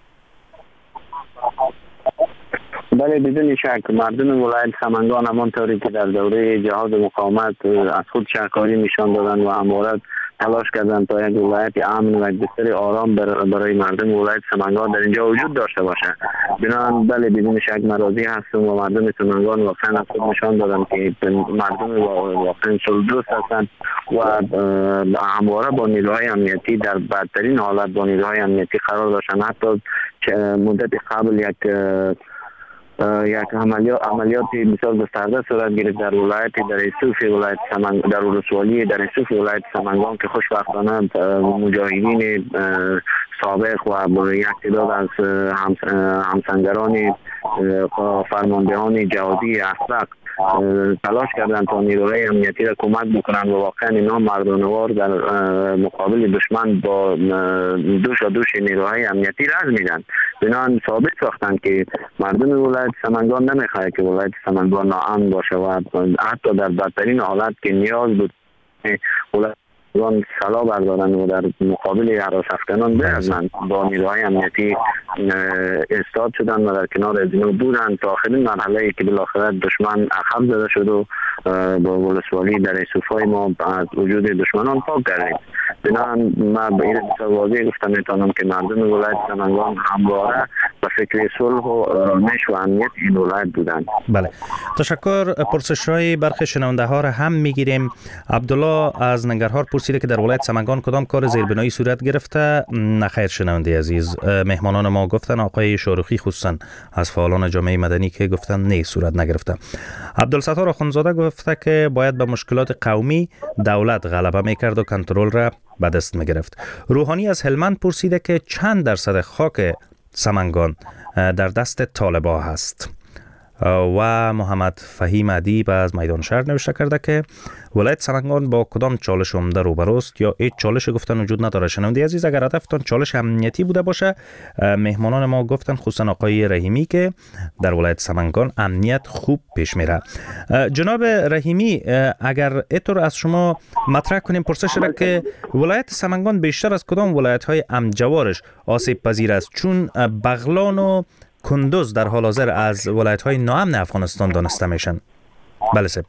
بله بدون شک مردم ولایت سمنگان همانطوری که در دوره جهاد مقاومت از خود شهرکاری نشان دادن و همواره تلاش کردن تا یک ولایت امن و بسیار آرام برای مردم ولایت سمنگان در اینجا وجود داشته باشه. بنابراین بله بدون شک من راضی هستم و مردم سمنگان واقعا از خود نشان دادن که مردم واقعا صلح‌دوست هستند و همواره با نیروهای امنیتی در بدترین حالت با نیروهای امنیتی قرار داشتن. حتی مدت قبل یک عملیات بسیار گسترده صورت گرفت در ولایت در ایسوف ولایت سمنگان، در ولسوالی در ایسوف ولایت سمنگان که خوشبختانه مجاهدین سابق و یک تعداد از همسنگران فرماندهان جهادی احمق تلاش کردند تا نیروهای امنیتی را کمک بکنند و واقعا اینا مردانوار در مقابل دشمن با دوش نیروهای امنیتی رد میدن. بنابراین ثابت ساختند که مردم ولایت سمنگان نمیخواهد که ولایت سمنگان ناامن باشه و حتی در بدترین حالت که نیاز بود ولایت سمنگان سلا بردارن و در مقابل هراس افکنان برزن با نیروهای امنیتی استاد شدن و در کنار از اینو بودن تا آخرین مرحله که بالاخره دشمن عقب زده شد و با ولسوالی در ایسوفای ما از وجود دشمنان پاک کردیم. بنابراین من به این بسیار واضح گفتم میتونم که مردم ولایت سمنگان همواره به فکر صلح و آرامش و امنیت این ولایت بودند. بله تشکر. پرسش‌های برخی شنونده ها را هم میگیریم. عبدالله از ننگرهار پرسیده که در ولایت سمنگان کدام کار زیربنایی صورت گرفته؟ نخیر شنونده عزیز، مهمانان ما گفتن، آقای شاروخی خصوصا از فعالان جامعه مدنی که گفتن نه صورت نگرفته. عبدالستار اخوندزاده گفته که باید به مشکلات قومی دولت غلبه میکرد و کنترل را به دست میگرفت. روحانی از هلمند پرسیده که چند درصد خاک سمنگان در دست طالبا هست؟ و محمد فهیم ادیب از میدان شهر نوشته کرده که ولایت سمنگان با کدام چالش عمده روبروست یا هیچ چالش گفتن وجود نداره. شنونده عزیز اگر هدفتان چالش امنیتی بوده باشه، مهمانان ما گفتن خصوصا آقای رحیمی که در ولایت سمنگان امنیت خوب پیش میره. جناب رحیمی اگر اینطور از شما مطرح کنیم پرسش را که ولایت سمنگان بیشتر از کدام ولایت‌های امجوارش آسیب پذیر است؟ چون بغلان و کندوز در حال حاضر از ولایت‌های ناامن افغانستان دانسته میشن. بله سب.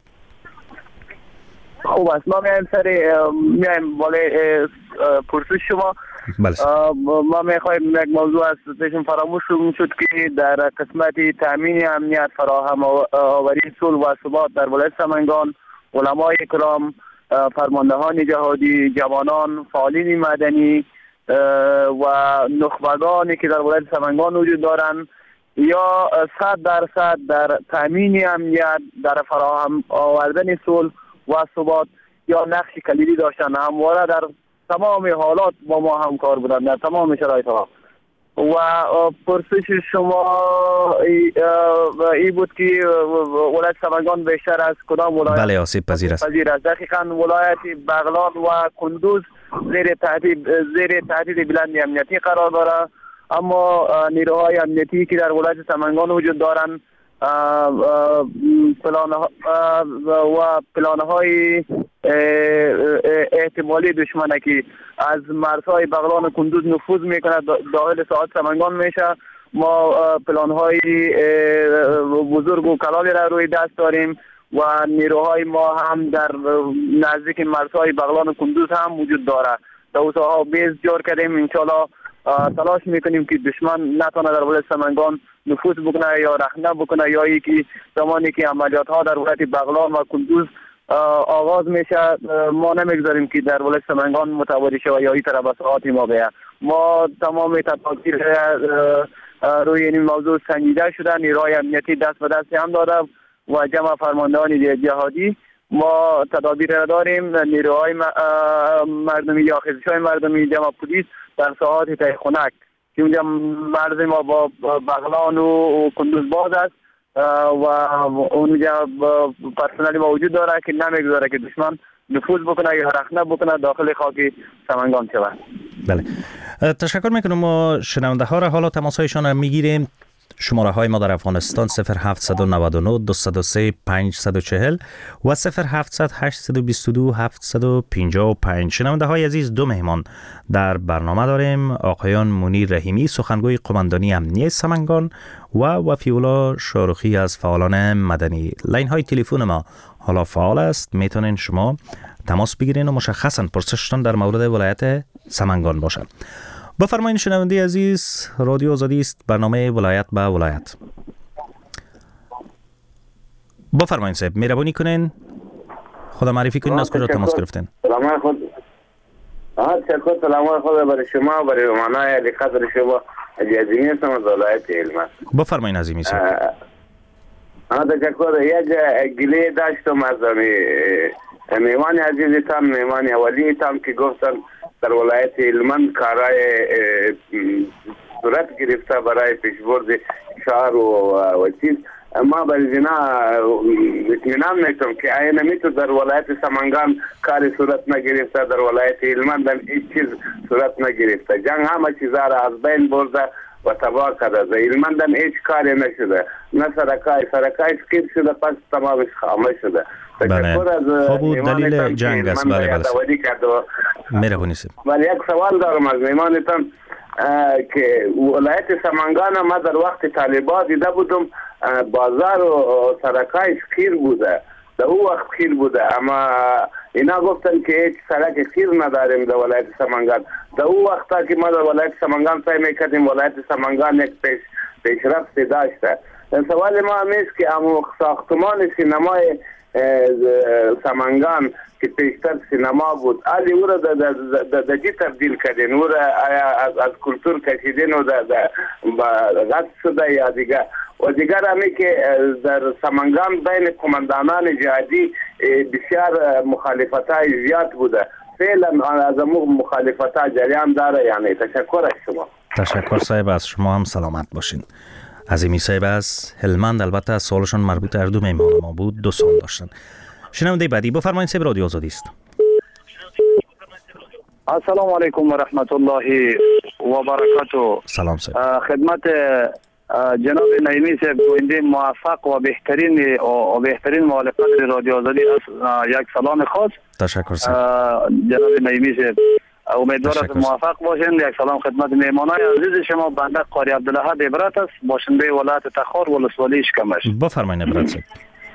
خوب است. ما میایم بالای پرسش شما. بله. ما میخوایم یک موضوع از پیشم فراموش شد که در قسمت تامین امنیت، فراهم آوری صلح و ثبات در ولایت سمنگان علمای کرام، فرماندهان جهادی، جوانان، فعالین مدنی و نخبگانی که در ولایت سمنگان وجود دارند یا 100% در تامین امنیت، در فراهم آوردن صلح و ثبات یا نقش کلیدی داشتن. همواره در تمام حالات با ما همکار بودن در تمام شرایط ها. و پرسش شما ای بود که ولایت سمنگان بیشتر از کدام ولایت بله آسیب پذیر است؟ دقیقاً ولایت بغلان و کندوز زیر تهدید بلند امنیتی قرار داره، اما نیروهای امنیتی که در ولایت سمنگان وجود دارند پلانهای احتمالی دشمنه که از مرزهای بغلان و کندوز نفوذ میکنه داخل ساحات سمنگان میشه. ما پلانهای بزرگ و کلالی را روی دست داریم و نیروهای ما هم در نزدیک مرزهای بغلان و کندوز هم وجود داره. دوساها بیز جور کردیم، انشالله تلاش میکنیم که دشمن نتونه در ولایت سمنگان نفوذ بکنه یا رخنه بکنه، یا اینکه زمانی که عملیات ها در ولایت بغلان و کندوز آغاز میشه ما نمیگذاریم که در ولایت سمنگان متواری شود یا این طرف به ساعات ما بیه. ما تمام تدابیر روی این موضوع سنجیده شده، نیروهای امنیتی دست به دست هم داده و جمع فرماندهان جهادی ما تدابیر را داریم. نیروهای مردمی یا خیزش‌های مردمی جمع پلیس در ساعات تای خنک که اونجا مرز ما با بغلان و کندوز باز است و اونجا پرسنلی موجود داره که نمیگذاره که دشمن نفوذ بکنه یا رخنه بکنه داخل خاک سمنگان شود. بله، تشکر میکنم. ما شنونده ها را حالا تماسایشان را میگیریم. شماره های ما در افغانستان 0799 203 540 و 0700 822 755. شنونده های عزیز، دو مهمان در برنامه داریم. آقایان منیر رحیمی سخنگوی قماندانی امنیه سمنگان و وفی‌الله شاروخی از فعالان مدنی. لاین های تلفن ما حالا فعال است، میتونین شما تماس بگیرین و مشخصا پرسشتان در مورد ولایت سمنگان باشه. بفرمایید شنونده عزیز، رادیو آزادی است، برنامه ولایت به ولایت. بفرمایید صاحب، مهربانی کنین خدا معرفی کنین از کجا تماس گرفتین. سلام خود تشکر. سلام خود برای شما و برای معنای علی قدر شما عزیزی هستم از ولایت هلمند. بفرمایید عزیزی صاحب. تشکر. یک گله داشتم از میوان عزیزتان، میوان اولیتان که گفتن در ولایت هلمند کارای صورت گرفته برای پیشبرد شهر و چیز. ما برای اینا اطمینان میتونم که آیا نمیتون در ولایت سمنگان کاری صورت نگرفته، در ولایت هلمند هیچ چیز صورت نگرفته. جنگ همه چیزا را از بین برده و تباه کرده. در هلمند هیچ کاری نشده، نه سرکای سکیب شده، پس تمامش خاموش شده. بله، خب دلیل جنگ است. بله مهربانی سید. ولی یک سوال دارم از میمانتان که ولایت سمنگان ما در وقت طالبان دیده بودم بازار و سرکای خیر بوده، در او وقت خیر بوده، اما اینا گفتن که هیچ سرک خیر نداریم در ولایت سمنگان. در او وقتا که ما در ولایت سمنگان سعی میکردیم ولایت سمنگان یک پیشرفت داشته. سوال ما همیست که ساختمان سینمای سمنگان که پیشتر سینما بود علی او را در چی تبدیل کردین؟ او را از کلتور کشیدین و غصب شده یا دیگر؟ و دیگر همی که در سمنگان بین قماندانان جهادی بسیار مخالفت های زیاد بوده. فعلا از امو مخالفت ها جریان داره یعنی؟ تشکر از شما. تشکر صاحب، از شما هم سلامت باشین. عظیمی صاحب از هلمند، البته سوالشون مربوط هر دو مهمان ما بود، دو سوال داشتن. شنونده بعدی بفرمایید صاحب، رادیو آزادی است. السلام علیکم و رحمت الله و برکاته. سلام صاحب. خدمت جناب نعیمی صاحب گوینده موفق و بهترین مخالفت رادیو آزادی یک سلام خاص. تشکر صاحب. جناب نعیمی صاحب امیدوارم موفق باشین. یک سلام خدمت مهمانای عزیز شما. بنده قاری عبدالحد عبرت است، باشنده ولایت تخار ولسوالی اشکمش. بفرمایید عبرت صاحب.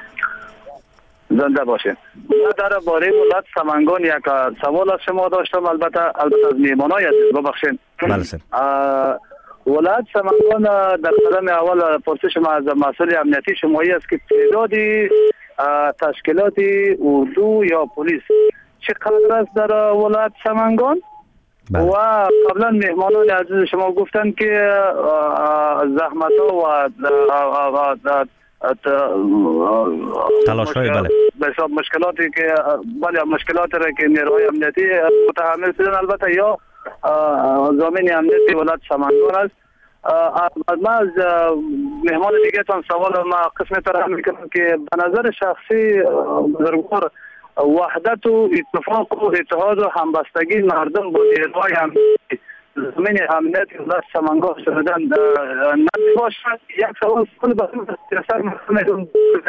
زنده باشین. در باره ولایت سمنگان یک سوال از شما داشتم، البته از مهمانای عزیز ببخشید. بله صاحب. ولایت سمنگان در قدم اول پرسش ما از مسئول امنیتی شمایی است که تعداد تشکیلات اردو یا پلیس چقدر است در ولایت سمنگان؟ و قبلا مهمانان عزیز شما گفتن که زحمت ها و تلاش های مشکلاتی که مشکلات را که نیروهای امنیتی متحمل شدن، البته یا ضامن امنیتی ولایت سمنگان است. ما از مهمان دیگه تان سوال ما قسم طرح میکنم که به نظر شخصی بزرگوار وحدت و اتفاق و اتحاد و همبستگی مردم با نیروهای امنیتی ضامن امنیت ولایت سمنگان شدن نمیباشد. یک سوال به سیاست مردم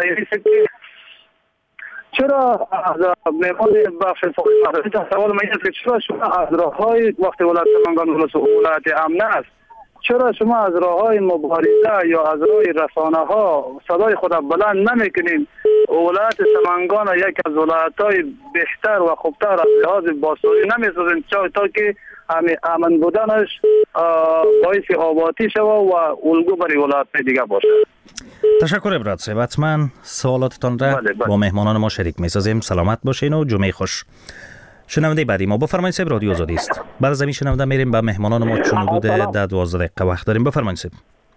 چرا از مهمان بخش فقیه سوال من است که چرا شما از راههای وقتی ولایت سمنگان ولایت امن است، چرا شما از راههای مبارزه یا از راه رسانه ها صدای خود بلند نمیکنین؟ ولایت سمنگان یک از ولایت‌های بهتر و خوبتر از لحاظ بازسازی نمیسازین تا که امن بودنش باعث آبادی شود و الگو برای ولایت دیگه باشه. تشکر عبرت صاحب. حتما سوالاتتان را با مهمانان ما شریک می‌سازیم. سلامت باشین و جمعه خوش. شنونده بعدی ما بفرمایید صاحب، رادیو آزادی است. بعد از این شنونده میریم به مهمانان ما چون حدود 10-12 دقیقه وقت داریم. بفرمایید صاحب.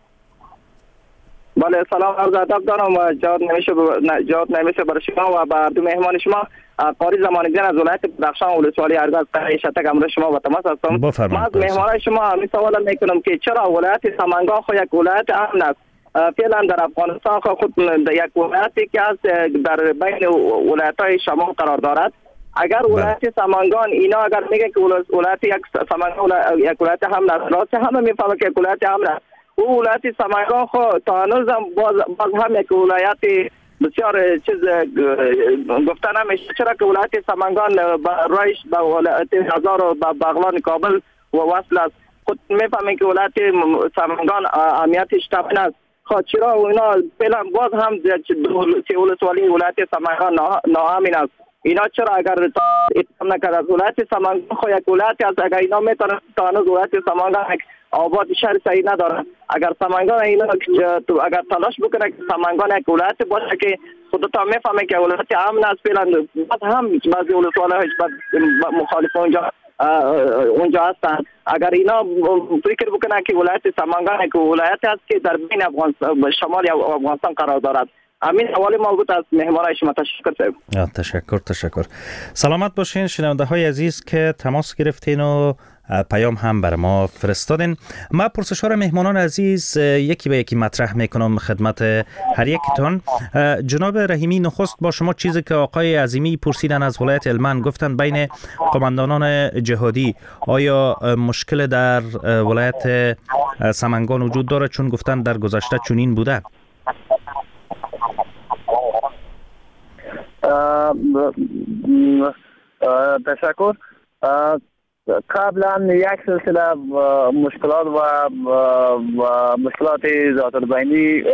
بله سلام عرض ادب دارم و جواب نمیشه برای شما و بر دو مهمان شما. قاری زمانی‌جان از ولایت بدخشان ولسوالی ارگاز قریه شتک امروز شما با تماس هستم. من از مهمانان شما همین سوال میکنم که چرا ولایت سمنگان خود یک ولایت امن است؟ فعلا در افغانستان خود یک ولایتی که از در بین ولایت‌های شمال قرار دارد. اگر ولایت سمنگان اینا اگر میگه که ولایت یک سمنگان یک ولایت امن است، راست همه میفهمه که ولایت امن است. او ولایت سمنگان خود تا هنوز باز هم یک ولایت بسیار چیز گفته نمیشه. چرا که ولایت سمنگان با رایش با ولایت هزار و با بغلان کابل و وصل است. خود میفهمین که ولایت سمنگان امنیتش تامین است. خود چرا اینا فعلا باز هم چه ولسوالی ولایت سمنگان ناامن است؟ اینا چرا اگر اتفاق نکرد از ولایت سمنگان خود یک ولایت است، اگر اینا میتونن تا هنوز ولایت سمنگان آباد شهر صحیح ندارن. اگر سمنگان اینا اگر تلاش بکنه که سمنگان یک ولایت باشه که خودتا میفهمه که ولایت امن است، فعلا بعد هم بعضی ولسوالی مخالف اونجا هستند. اگر اینا فکر بکنه که ولایت سمنگان یک ولایت است که در بین شمال افغانستان قرار دارد. امین حوالی ما بود از مهمانای شما. تشکر. تشکر. سلامت باشین شنونده های عزیز که تماس گرفتین و پیام هم بر ما فرستادین. ما پرسش‌ها را مهمانان عزیز یکی به یکی مطرح میکنم خدمت هر یکتان. جناب رحیمی نخست با شما چیزی که آقای عظیمی پرسیدن از ولایت هلمند، گفتن بین قماندانان جهادی آیا مشکل در ولایت سمنگان وجود داره؟ چون گفتن در گذشته چنین بوده. تشکر. قبلا یک سلسله مشکلات و مشکلات ذات البینی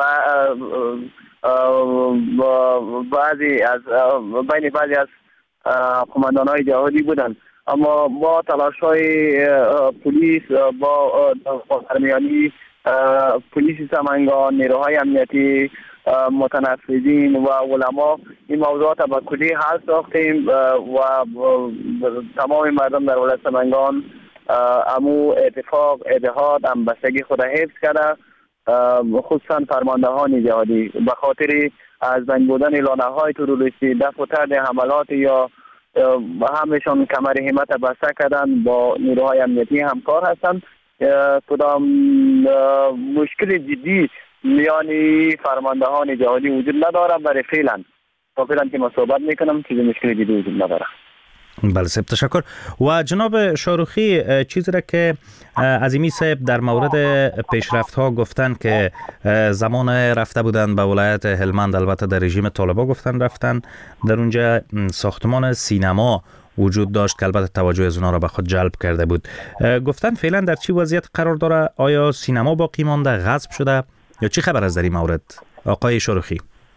بعضی از قماندان‌های جهادی بودند، اما با تلاش‌های پلیس با درمیانی پلیس سمنگان، نیروهای امنیتی، متنفذین و علما این موضوعات به کلی حل ساختیم و تمام مردم در ولایت سمنگان امو اتفاق اتحاد همبستگی خود حفظ کرده، خصوصا فرماندهان جهادی به خاطر از بین بودن لانه‌های تروریستی دفع و طرد حملات یا همشان کمر همت بسته کردن، با نیروهای امنیتی همکار هستند. کدام مشکل جدی میانی فرماندهان جهادی وجود نداره. برای فعلا که ما صحبت میکنم چیز مشکل جدی وجود نداره. بله صاحب تشکر. و جناب شاروخی چیزی را که عظیمی صاحب در مورد پیشرفت ها گفتن که زمان رفته بودن به ولایت هلمند، البته در رژیم طالبان گفتن رفتن، در اونجا ساختمان سینما وجود داشت که البته توجه از اونا را به خود جلب کرده بود. گفتن فعلا در چی وضعیت قرار داره؟ آیا سینما باقی مانده، غصب شده یا چی خبر از در این مورد آقای شاروخی؟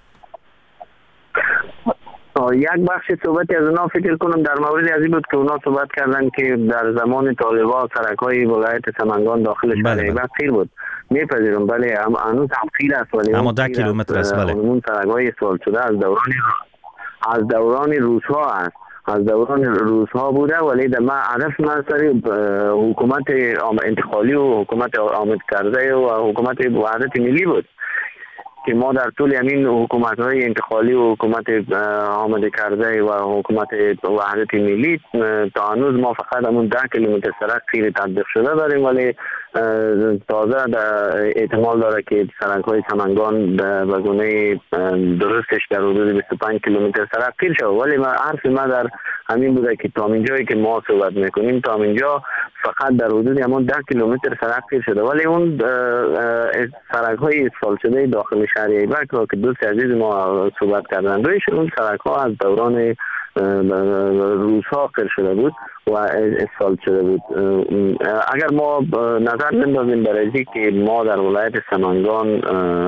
یک بخش صحبتی از اونا فکر کنم در مورد از این بود که اونا صحبت کردن که در زمان طالبان سرک‌های ولایت سمنگان داخل شهر ایبک خیر بود. میپذیرم بله هنوز هم خیر است، ولی اما 10 کیلومتر است. بله اون سرک‌های استفاده شده از دوران روس‌ها است، از دوران روس‌ها بوده، ولی در ما عرف سر حکومت انتقالی و حکومت آمد کرده و حکومت وحدت ملی بود که ما در طول همین حکومت‌های انتقالی و حکومت آماده کرده و حکومت وحدت ملی تا هنوز ما فقط همون 10 کیلومتر سرک خیر تطبیق شده داریم، ولی تازه احتمال داره که سرک‌های سمنگان به گونه درستش در حدود 25 کیلومتر سرک خیر شود. ولی حرف ما در همین بوده که تا اینجایی که ما صحبت میکنیم تا اینجا فقط در حدود همون 10 کیلومتر سرک خیر شده، ولی اون سرک‌های اسفالت شده داخل شهر ایبک که دوست عزیز ما صحبت کردن رویش، اون سرک‌ها از دوران روزها خیر شده بود و اسفالت شده بود. اگر ما نظر بندازیم برای که ما در ولایت سمنگان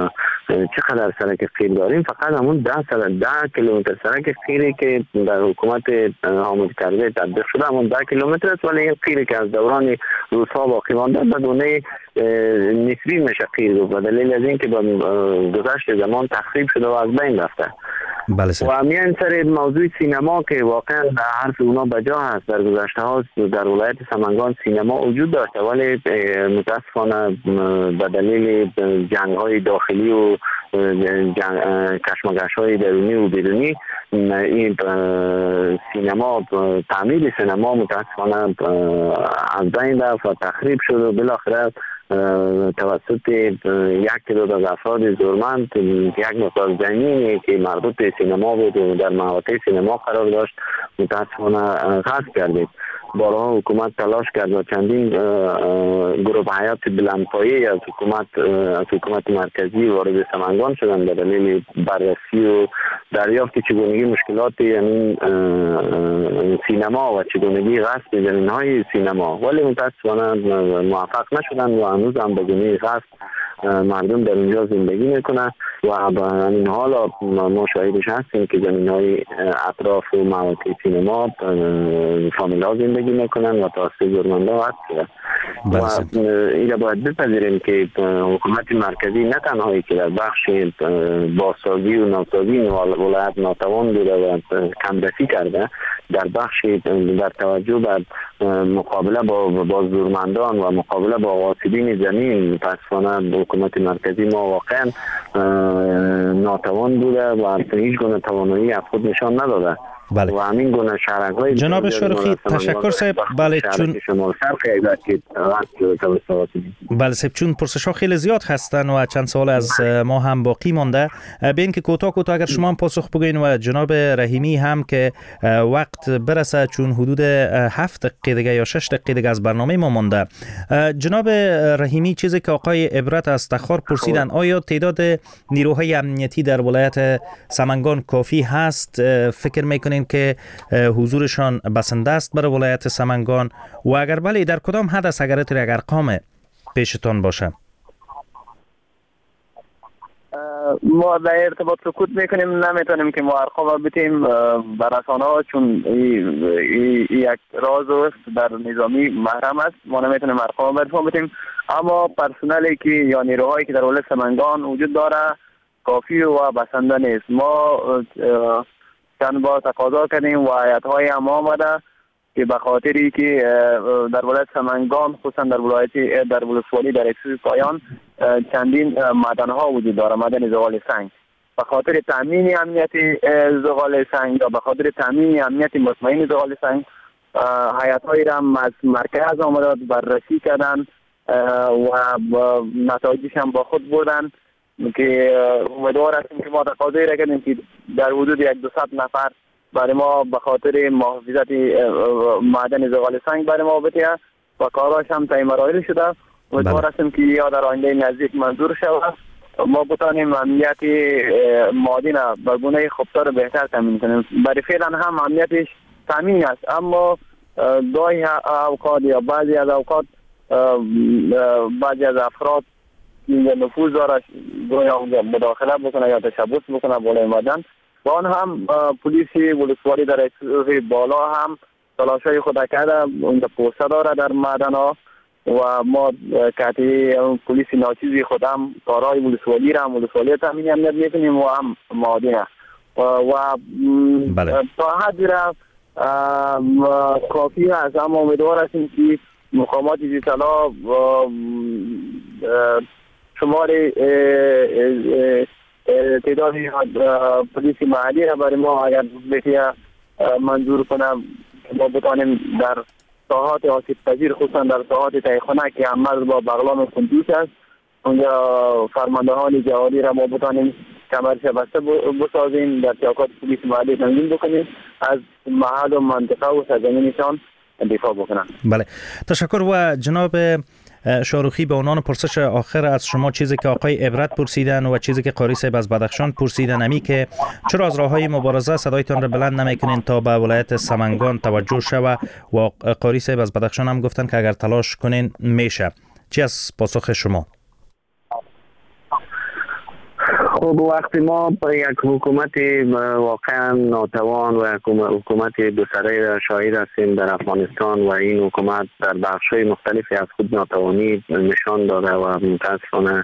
چقدر سرک قیر داریم، فقط همون 10 کیلومتر سرک قیری که در حکومت حامد کرزی تطبیق شده همون 10 کیلومتر است، ولی این قیری که از دوران روس‌ها باقی مانده بدون نسبی میشه قیر گفت، به دلیل از اینکه با گذشت زمان تخریب شده و از بین رفته. بله و همین سر موضوع سینما که واقعا حرف اونا بجا هست. در گذشته ها در ولایت سمنگان سینما وجود داشته، ولی متاسفانه به دلیل جنگ های داخلی و کشمکش های درونی و بیرونی این سینما، تعمیر سینما متاسفانه از بین رفت و تخریب شد و بالاخره توسط یک تعداد از افراد زورمند یک مقدار زمینی که مربوط به سینما بود و در محوطه سینما قرار داشت متاسفانه غصب کردید. بارها حکومت تلاش کرد و چندین گروه حیات بلندپایه از حکومت مرکزی وارد سمنگان شدن به دلیل بررسی و دریافت چگونگی مشکلات یعنی سینما و چگونگی غصب زمین‌های سینما، ولی متاسفانه موفق نشدن و هنوز هم به گونه غصب مردم در اونجا زندگی میکنن و به همین حال ما شاهدش هستیم که زمین‌های اطراف و محوطه سینما فامیل‌ها زندگی میکنن و توسط زورمندا غصب شده. و این باید بپذیریم که حکومت مرکزی نه تنهایی که در بخش بازسازی و نوسازی ولایت ناتوان بوده و کمرسی کرده، در بخش در توجه بر مقابله با زورمندان و مقابله با غاصبین زمین متاسفانه حکومت مرکزی ما واقعا ناتوان بوده و هیچ گونه توانایی از خود نشان نداده. بله. و همین گونه شهرهای جناب شاروخی تشکر صاحب. بله چون بله صاحب چون پرسش‌ها خیلی زیاد هستن و چند سوال از ما هم باقی مانده، ببین که کوتاه اگر شما هم پاسخ بگوین و جناب رحیمی هم که وقت برسه چون حدود 7 دقیقه دیگه یا 6 دقیقه دیگه از برنامه ما مانده. جناب رحیمی چیزی که آقای عبرت از تخار پرسیدن، آیا تعداد نیروهای امنیتی در ولایت سمنگان کافی هست؟ فکر میکنین که حضورشان بسنده است برای ولایت سمنگان و اگر بله در کدام حد است اگر ارقام پیشتان باشه؟ ما در ارتباط سکوت میکنیم، نمیتونیم که ما ارقام بتیم بر رسانه ها، چون یک راز است در نظامی محرم است، ما نمیتونیم ارقام بتیم، اما پرسنلی که یا نیروهایی که در ولایت سمنگان وجود داره کافی و بسنده نیست. ما چند بار تقاضا کردیم و هیئت‌های هم آمده که به خاطری که در ولایت سمنگان خصوصا در ولسوالی در اکسوس پایان چندین معدن‌ها وجود داره، معدن زغال سنگ. به خاطر تامین امنیت زغال سنگ یا به خاطر تامین امنیت مطمئن زغال سنگ هیئت‌هایی را از مرکز آمده بررسی کردن و نتایجش هم با خود بردن که امیدوار هستیم که ما تقاضایی را کردیم که در حدود 100 نفر برای ما به خاطر محافظت معدن زغال سنگ برای ما بده و کاراش هم طی مراحل شده. امیدوار هستیم که یا در آینده نزدیک منظور شود ما بتانیم امنیت معدن به گونه خوبتر بهتر تامین کنیم. برای فعلا هم امنیتش تامین است، اما گاهی اوقات یا بعضی از اوقات بعضی از افراد نفوذ داره یا مداخله بکنه یا تشبث بکنه بالای معدن و آن هم پلیس ولسوالی در بالا هم تلاشای خود کرده، اونجا پوسته داره در معدن ها و ما کتی پلیس ناچیزی خود هم کارهای ولسوالی را هم ولسوالی تامین امنیت میکنیم و هم معدن و تا حدی را کافی هست، اما امیدوار هستیم که مقامات دیجیتالا شمار تعداد پلیس محلی را برای ما اگر بتونه منظور کنم ما بتانیم در ساحات آسیب پذیر خصوصا در ساحات تایخانه که هم مرز با بغلان و کندوز است، اونجا فرماندهان جهادی را ما بتانیم کمرش بسته بسازیم، در چوکات پلیس محلی تنظیم بکنیم، از محل و منطقه و سرزمینشان دفاع بکنن. بله تشکر. و جناب شاروخی به عنوان پرسش آخر از شما چیزی که آقای عبرت پرسیدن و چیزی که قاری صاحب از بدخشان پرسیدن امی که چرا از راههای مبارزه صدایتان را بلند نمیکنین تا به ولایت سمنگان توجه شوه و قاری صاحب از بدخشان هم گفتن که اگر تلاش کنین میشه، چی از پاسخ شما؟ خب وقتی ما با یک حکومت واقعا ناتوان و حکومت دو سره را شاهد هستیم در افغانستان و این حکومت در بخش‌های مختلفی از خود ناتوانی نشان داده و متاسفانه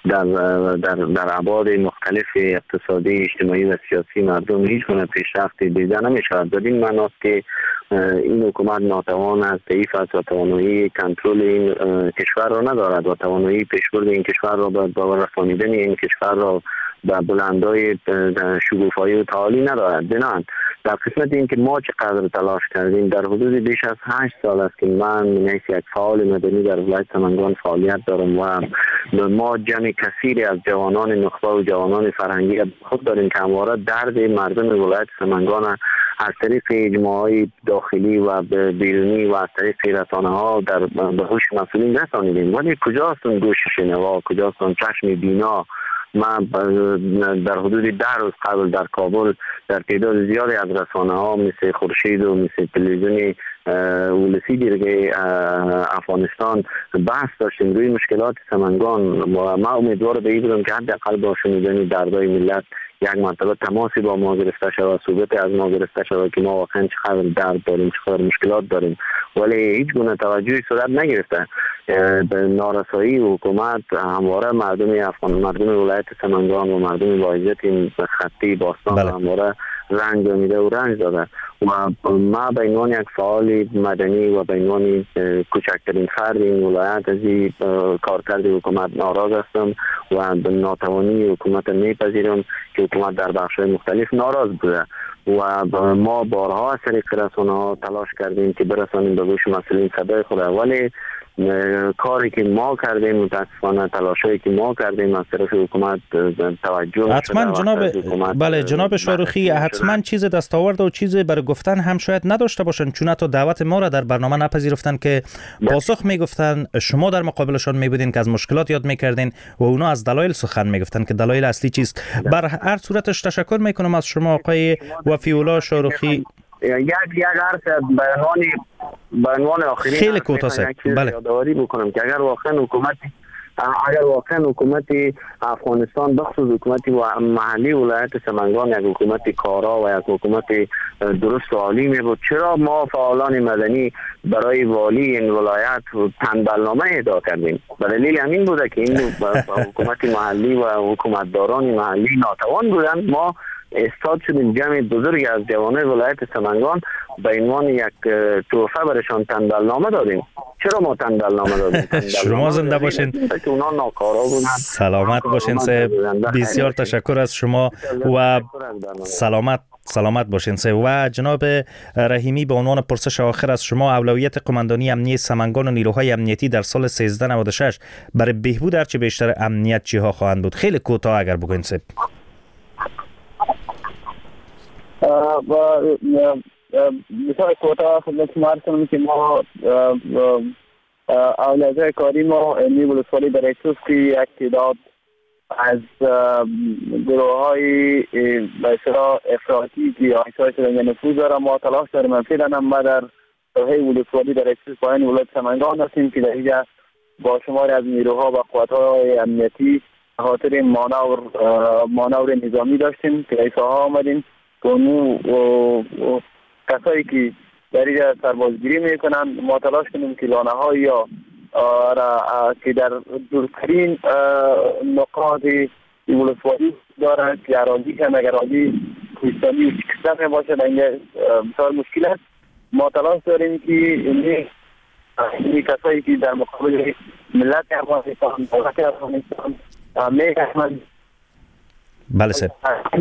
در ابعاد مختلف اقتصادی، اجتماعی و سیاسی مردم هیچ گونه پیشرفتی دیده نمی‌شود. بدین معناست که این حکومت ناتوان است، ضعیف است و توانایی کنترل این کشور را ندارد و توانایی پیشبرد این کشور را به رسانیدن این کشور را به بلندای شگوفایی و تعالی ندارد. بنابراین در قسمت این که ما چقدر تلاش کردیم، در حدود بیش از 8 سال است که من یک فعال مدنی در ولایت سمنگان فعالیت دارم و ما جمع کثیری از جوانان نخبه و جوانان فرهنگی خود داریم که همواره درد مردم ولایت سمنگان از طریق اجماعی داخلی و بیرونی و از طریق رسانه‌ها به گوش مسئولین رسانیدیم. ولی کجاست اون گوش شنوا، کجاست اون چشم بینا؟ من در حدود 10 روز قبل در کابل در تعداد زیادی از رسانه‌ها مثل خورشید و مثل تلویزیون ولسی دیگه افغانستان بحث داشتیم روی مشکلات سمنگان و ما امیدوار به این بودم که حداقل با شنیدن دردهای ملت یک مرتبه تماسی با ما گرفته شود، صحبت از ما گرفته شود که ما واقعا چقدر درد داریم، چقدر مشکلات داریم، ولی هیچ گونه توجهی صورت نگرفته. به نارسایی حکومت همواره مردم ولایت سمنگان و مردم واعظیت این خطی باستان همواره رنج میده و رنج داده و ما به عنوان یک فعال مدنی و به عنوان کوچکترین فرد این ولایت از این کارکرد حکومت ناراض هستم و به ناتوانی حکومت میپذیرم که حکومت در بخش‌های مختلف ناراض بوده و ما بارها از طریق رسانه‌ها تلاش کردیم که برسانیم به گوش مسئولین صدای خود، ولی کاری که ما کردیم متاسفانه تلاشایی که ما کردیم از طرف حکومت توجه حتما جناب شاروخی حتما چیز دستاورد و چیزی برای گفتن هم شاید نداشته باشن، چون حتی دعوت ما را در برنامه نپذیرفتن که پاسخ میگفتن. شما در مقابلشان میبودین که از مشکلات یاد میکردین و اونا از دلایل سخن میگفتن که دلایل اصلی چیست. بر هر صورتش تشکر میکنم از شما آقای وفی‌الله شاروخی. یک عرض به عنوان آخرین خیلی کوتاه یادآوری بکنم که اگر واقعا حکومت افغانستان بخصوص حکومت محلی ولایت سمنگان یک حکومت کارا و یک حکومت درست و عالی می بود، چرا ما فعالان مدنی برای والی این ولایت تنبلنامه اهدا کردیم؟ به دلیل همین بوده که این حکومت محلی و حکومتداران محلی ناتوان بودند. ما استاد شدیم جمع بزرگی از جوانان ولایت سمنگان به عنوان یک تحفه برشان تنبلنامه دادیم. چرا ما تنبلنامه دادیم؟ شما زنده باشین، سلامت باشین، بسیار تشکر از شما و سلامت باشین. و جناب رحیمی به عنوان پرسش آخر از شما، اولویت قماندانی امنیت سمنگان و نیروهای امنیتی در سال 1396 برای بهبود هرچه بیشتر امنیت چیها خواهند بود؟ خیلی کوتاه اگر بگوین سب. بسیار کوتاه خدمت شما عرض کنم که ما اولویت کاری ما علمی ولسوالی در احساس که یک تعداد از گروه‌های به اصطلاح افراطی که آیسای شدن نفوذ داره ما تلاش داریم. فعلا ما در ساحه ولسوالی در احساس پایین ولایت سمنگان هستیم که در اینجا با شماری از نیروها و قوت‌های امنیتی خاطر مانور نظامی داشتیم که در ساحه آمدیم که کسایی که در اینجا سربازگیری میکنن ما تلاش کنیم که لانه‌ها یا که در دورترین نقاط ولسوالی دارد که اراضی هم اگر اراضی کوهستانی و چکستان باشه در اینجا بسیار مشکل است. ما تلاش داریم که این کسایی که در مقابل ملت افغانستان دولت افغانستان میگن بله سر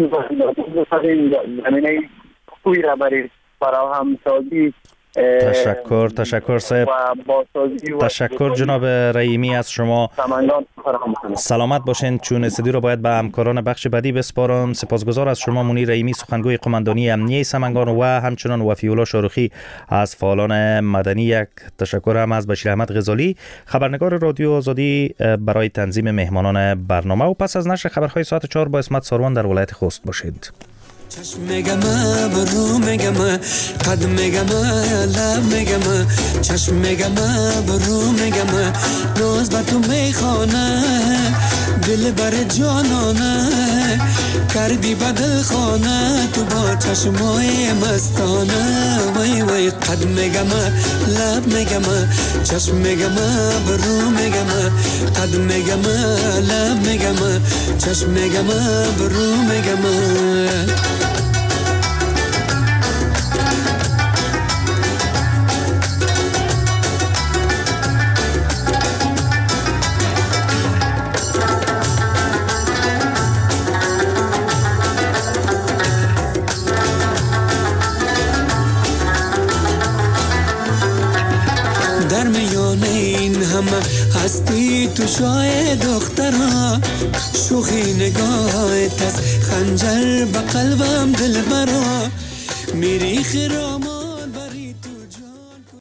زمینه خوبی را برای فراهم سازی. تشکر صاحب، تشکر جناب رحیمی از شما. سلامت باشین. چون استودیو رو باید به همکاران بخش بعدی بسپارم. سپاسگزار از شما منیر رحیمی، سخنگوی قماندانی امنیه سمنگان و همچنان وفی‌الله شاروخی از فعالان مدنی. یک تشکر هم از بشیر احمد غزالی، خبرنگار رادیو آزادی، برای تنظیم مهمانان برنامه. و پس از نشر خبرهای ساعت 4 با اسمت ساروان در ولایت خوست باشید. چشم میگم برو میگم قد میگم لب میگم چشم میگم برو میگم روز با تو میخوانم دل بر جانانه کردی بدل خانه تو با چشمای مستانه وای وای قد میگم لب میگم چشم میگم برو میگم قد میگم لب میگم چشم میگم برو میگم در میان این همه هستی تو شای دخترها شوخی نگاهت از خنجر به قلبم دل برا میری خرام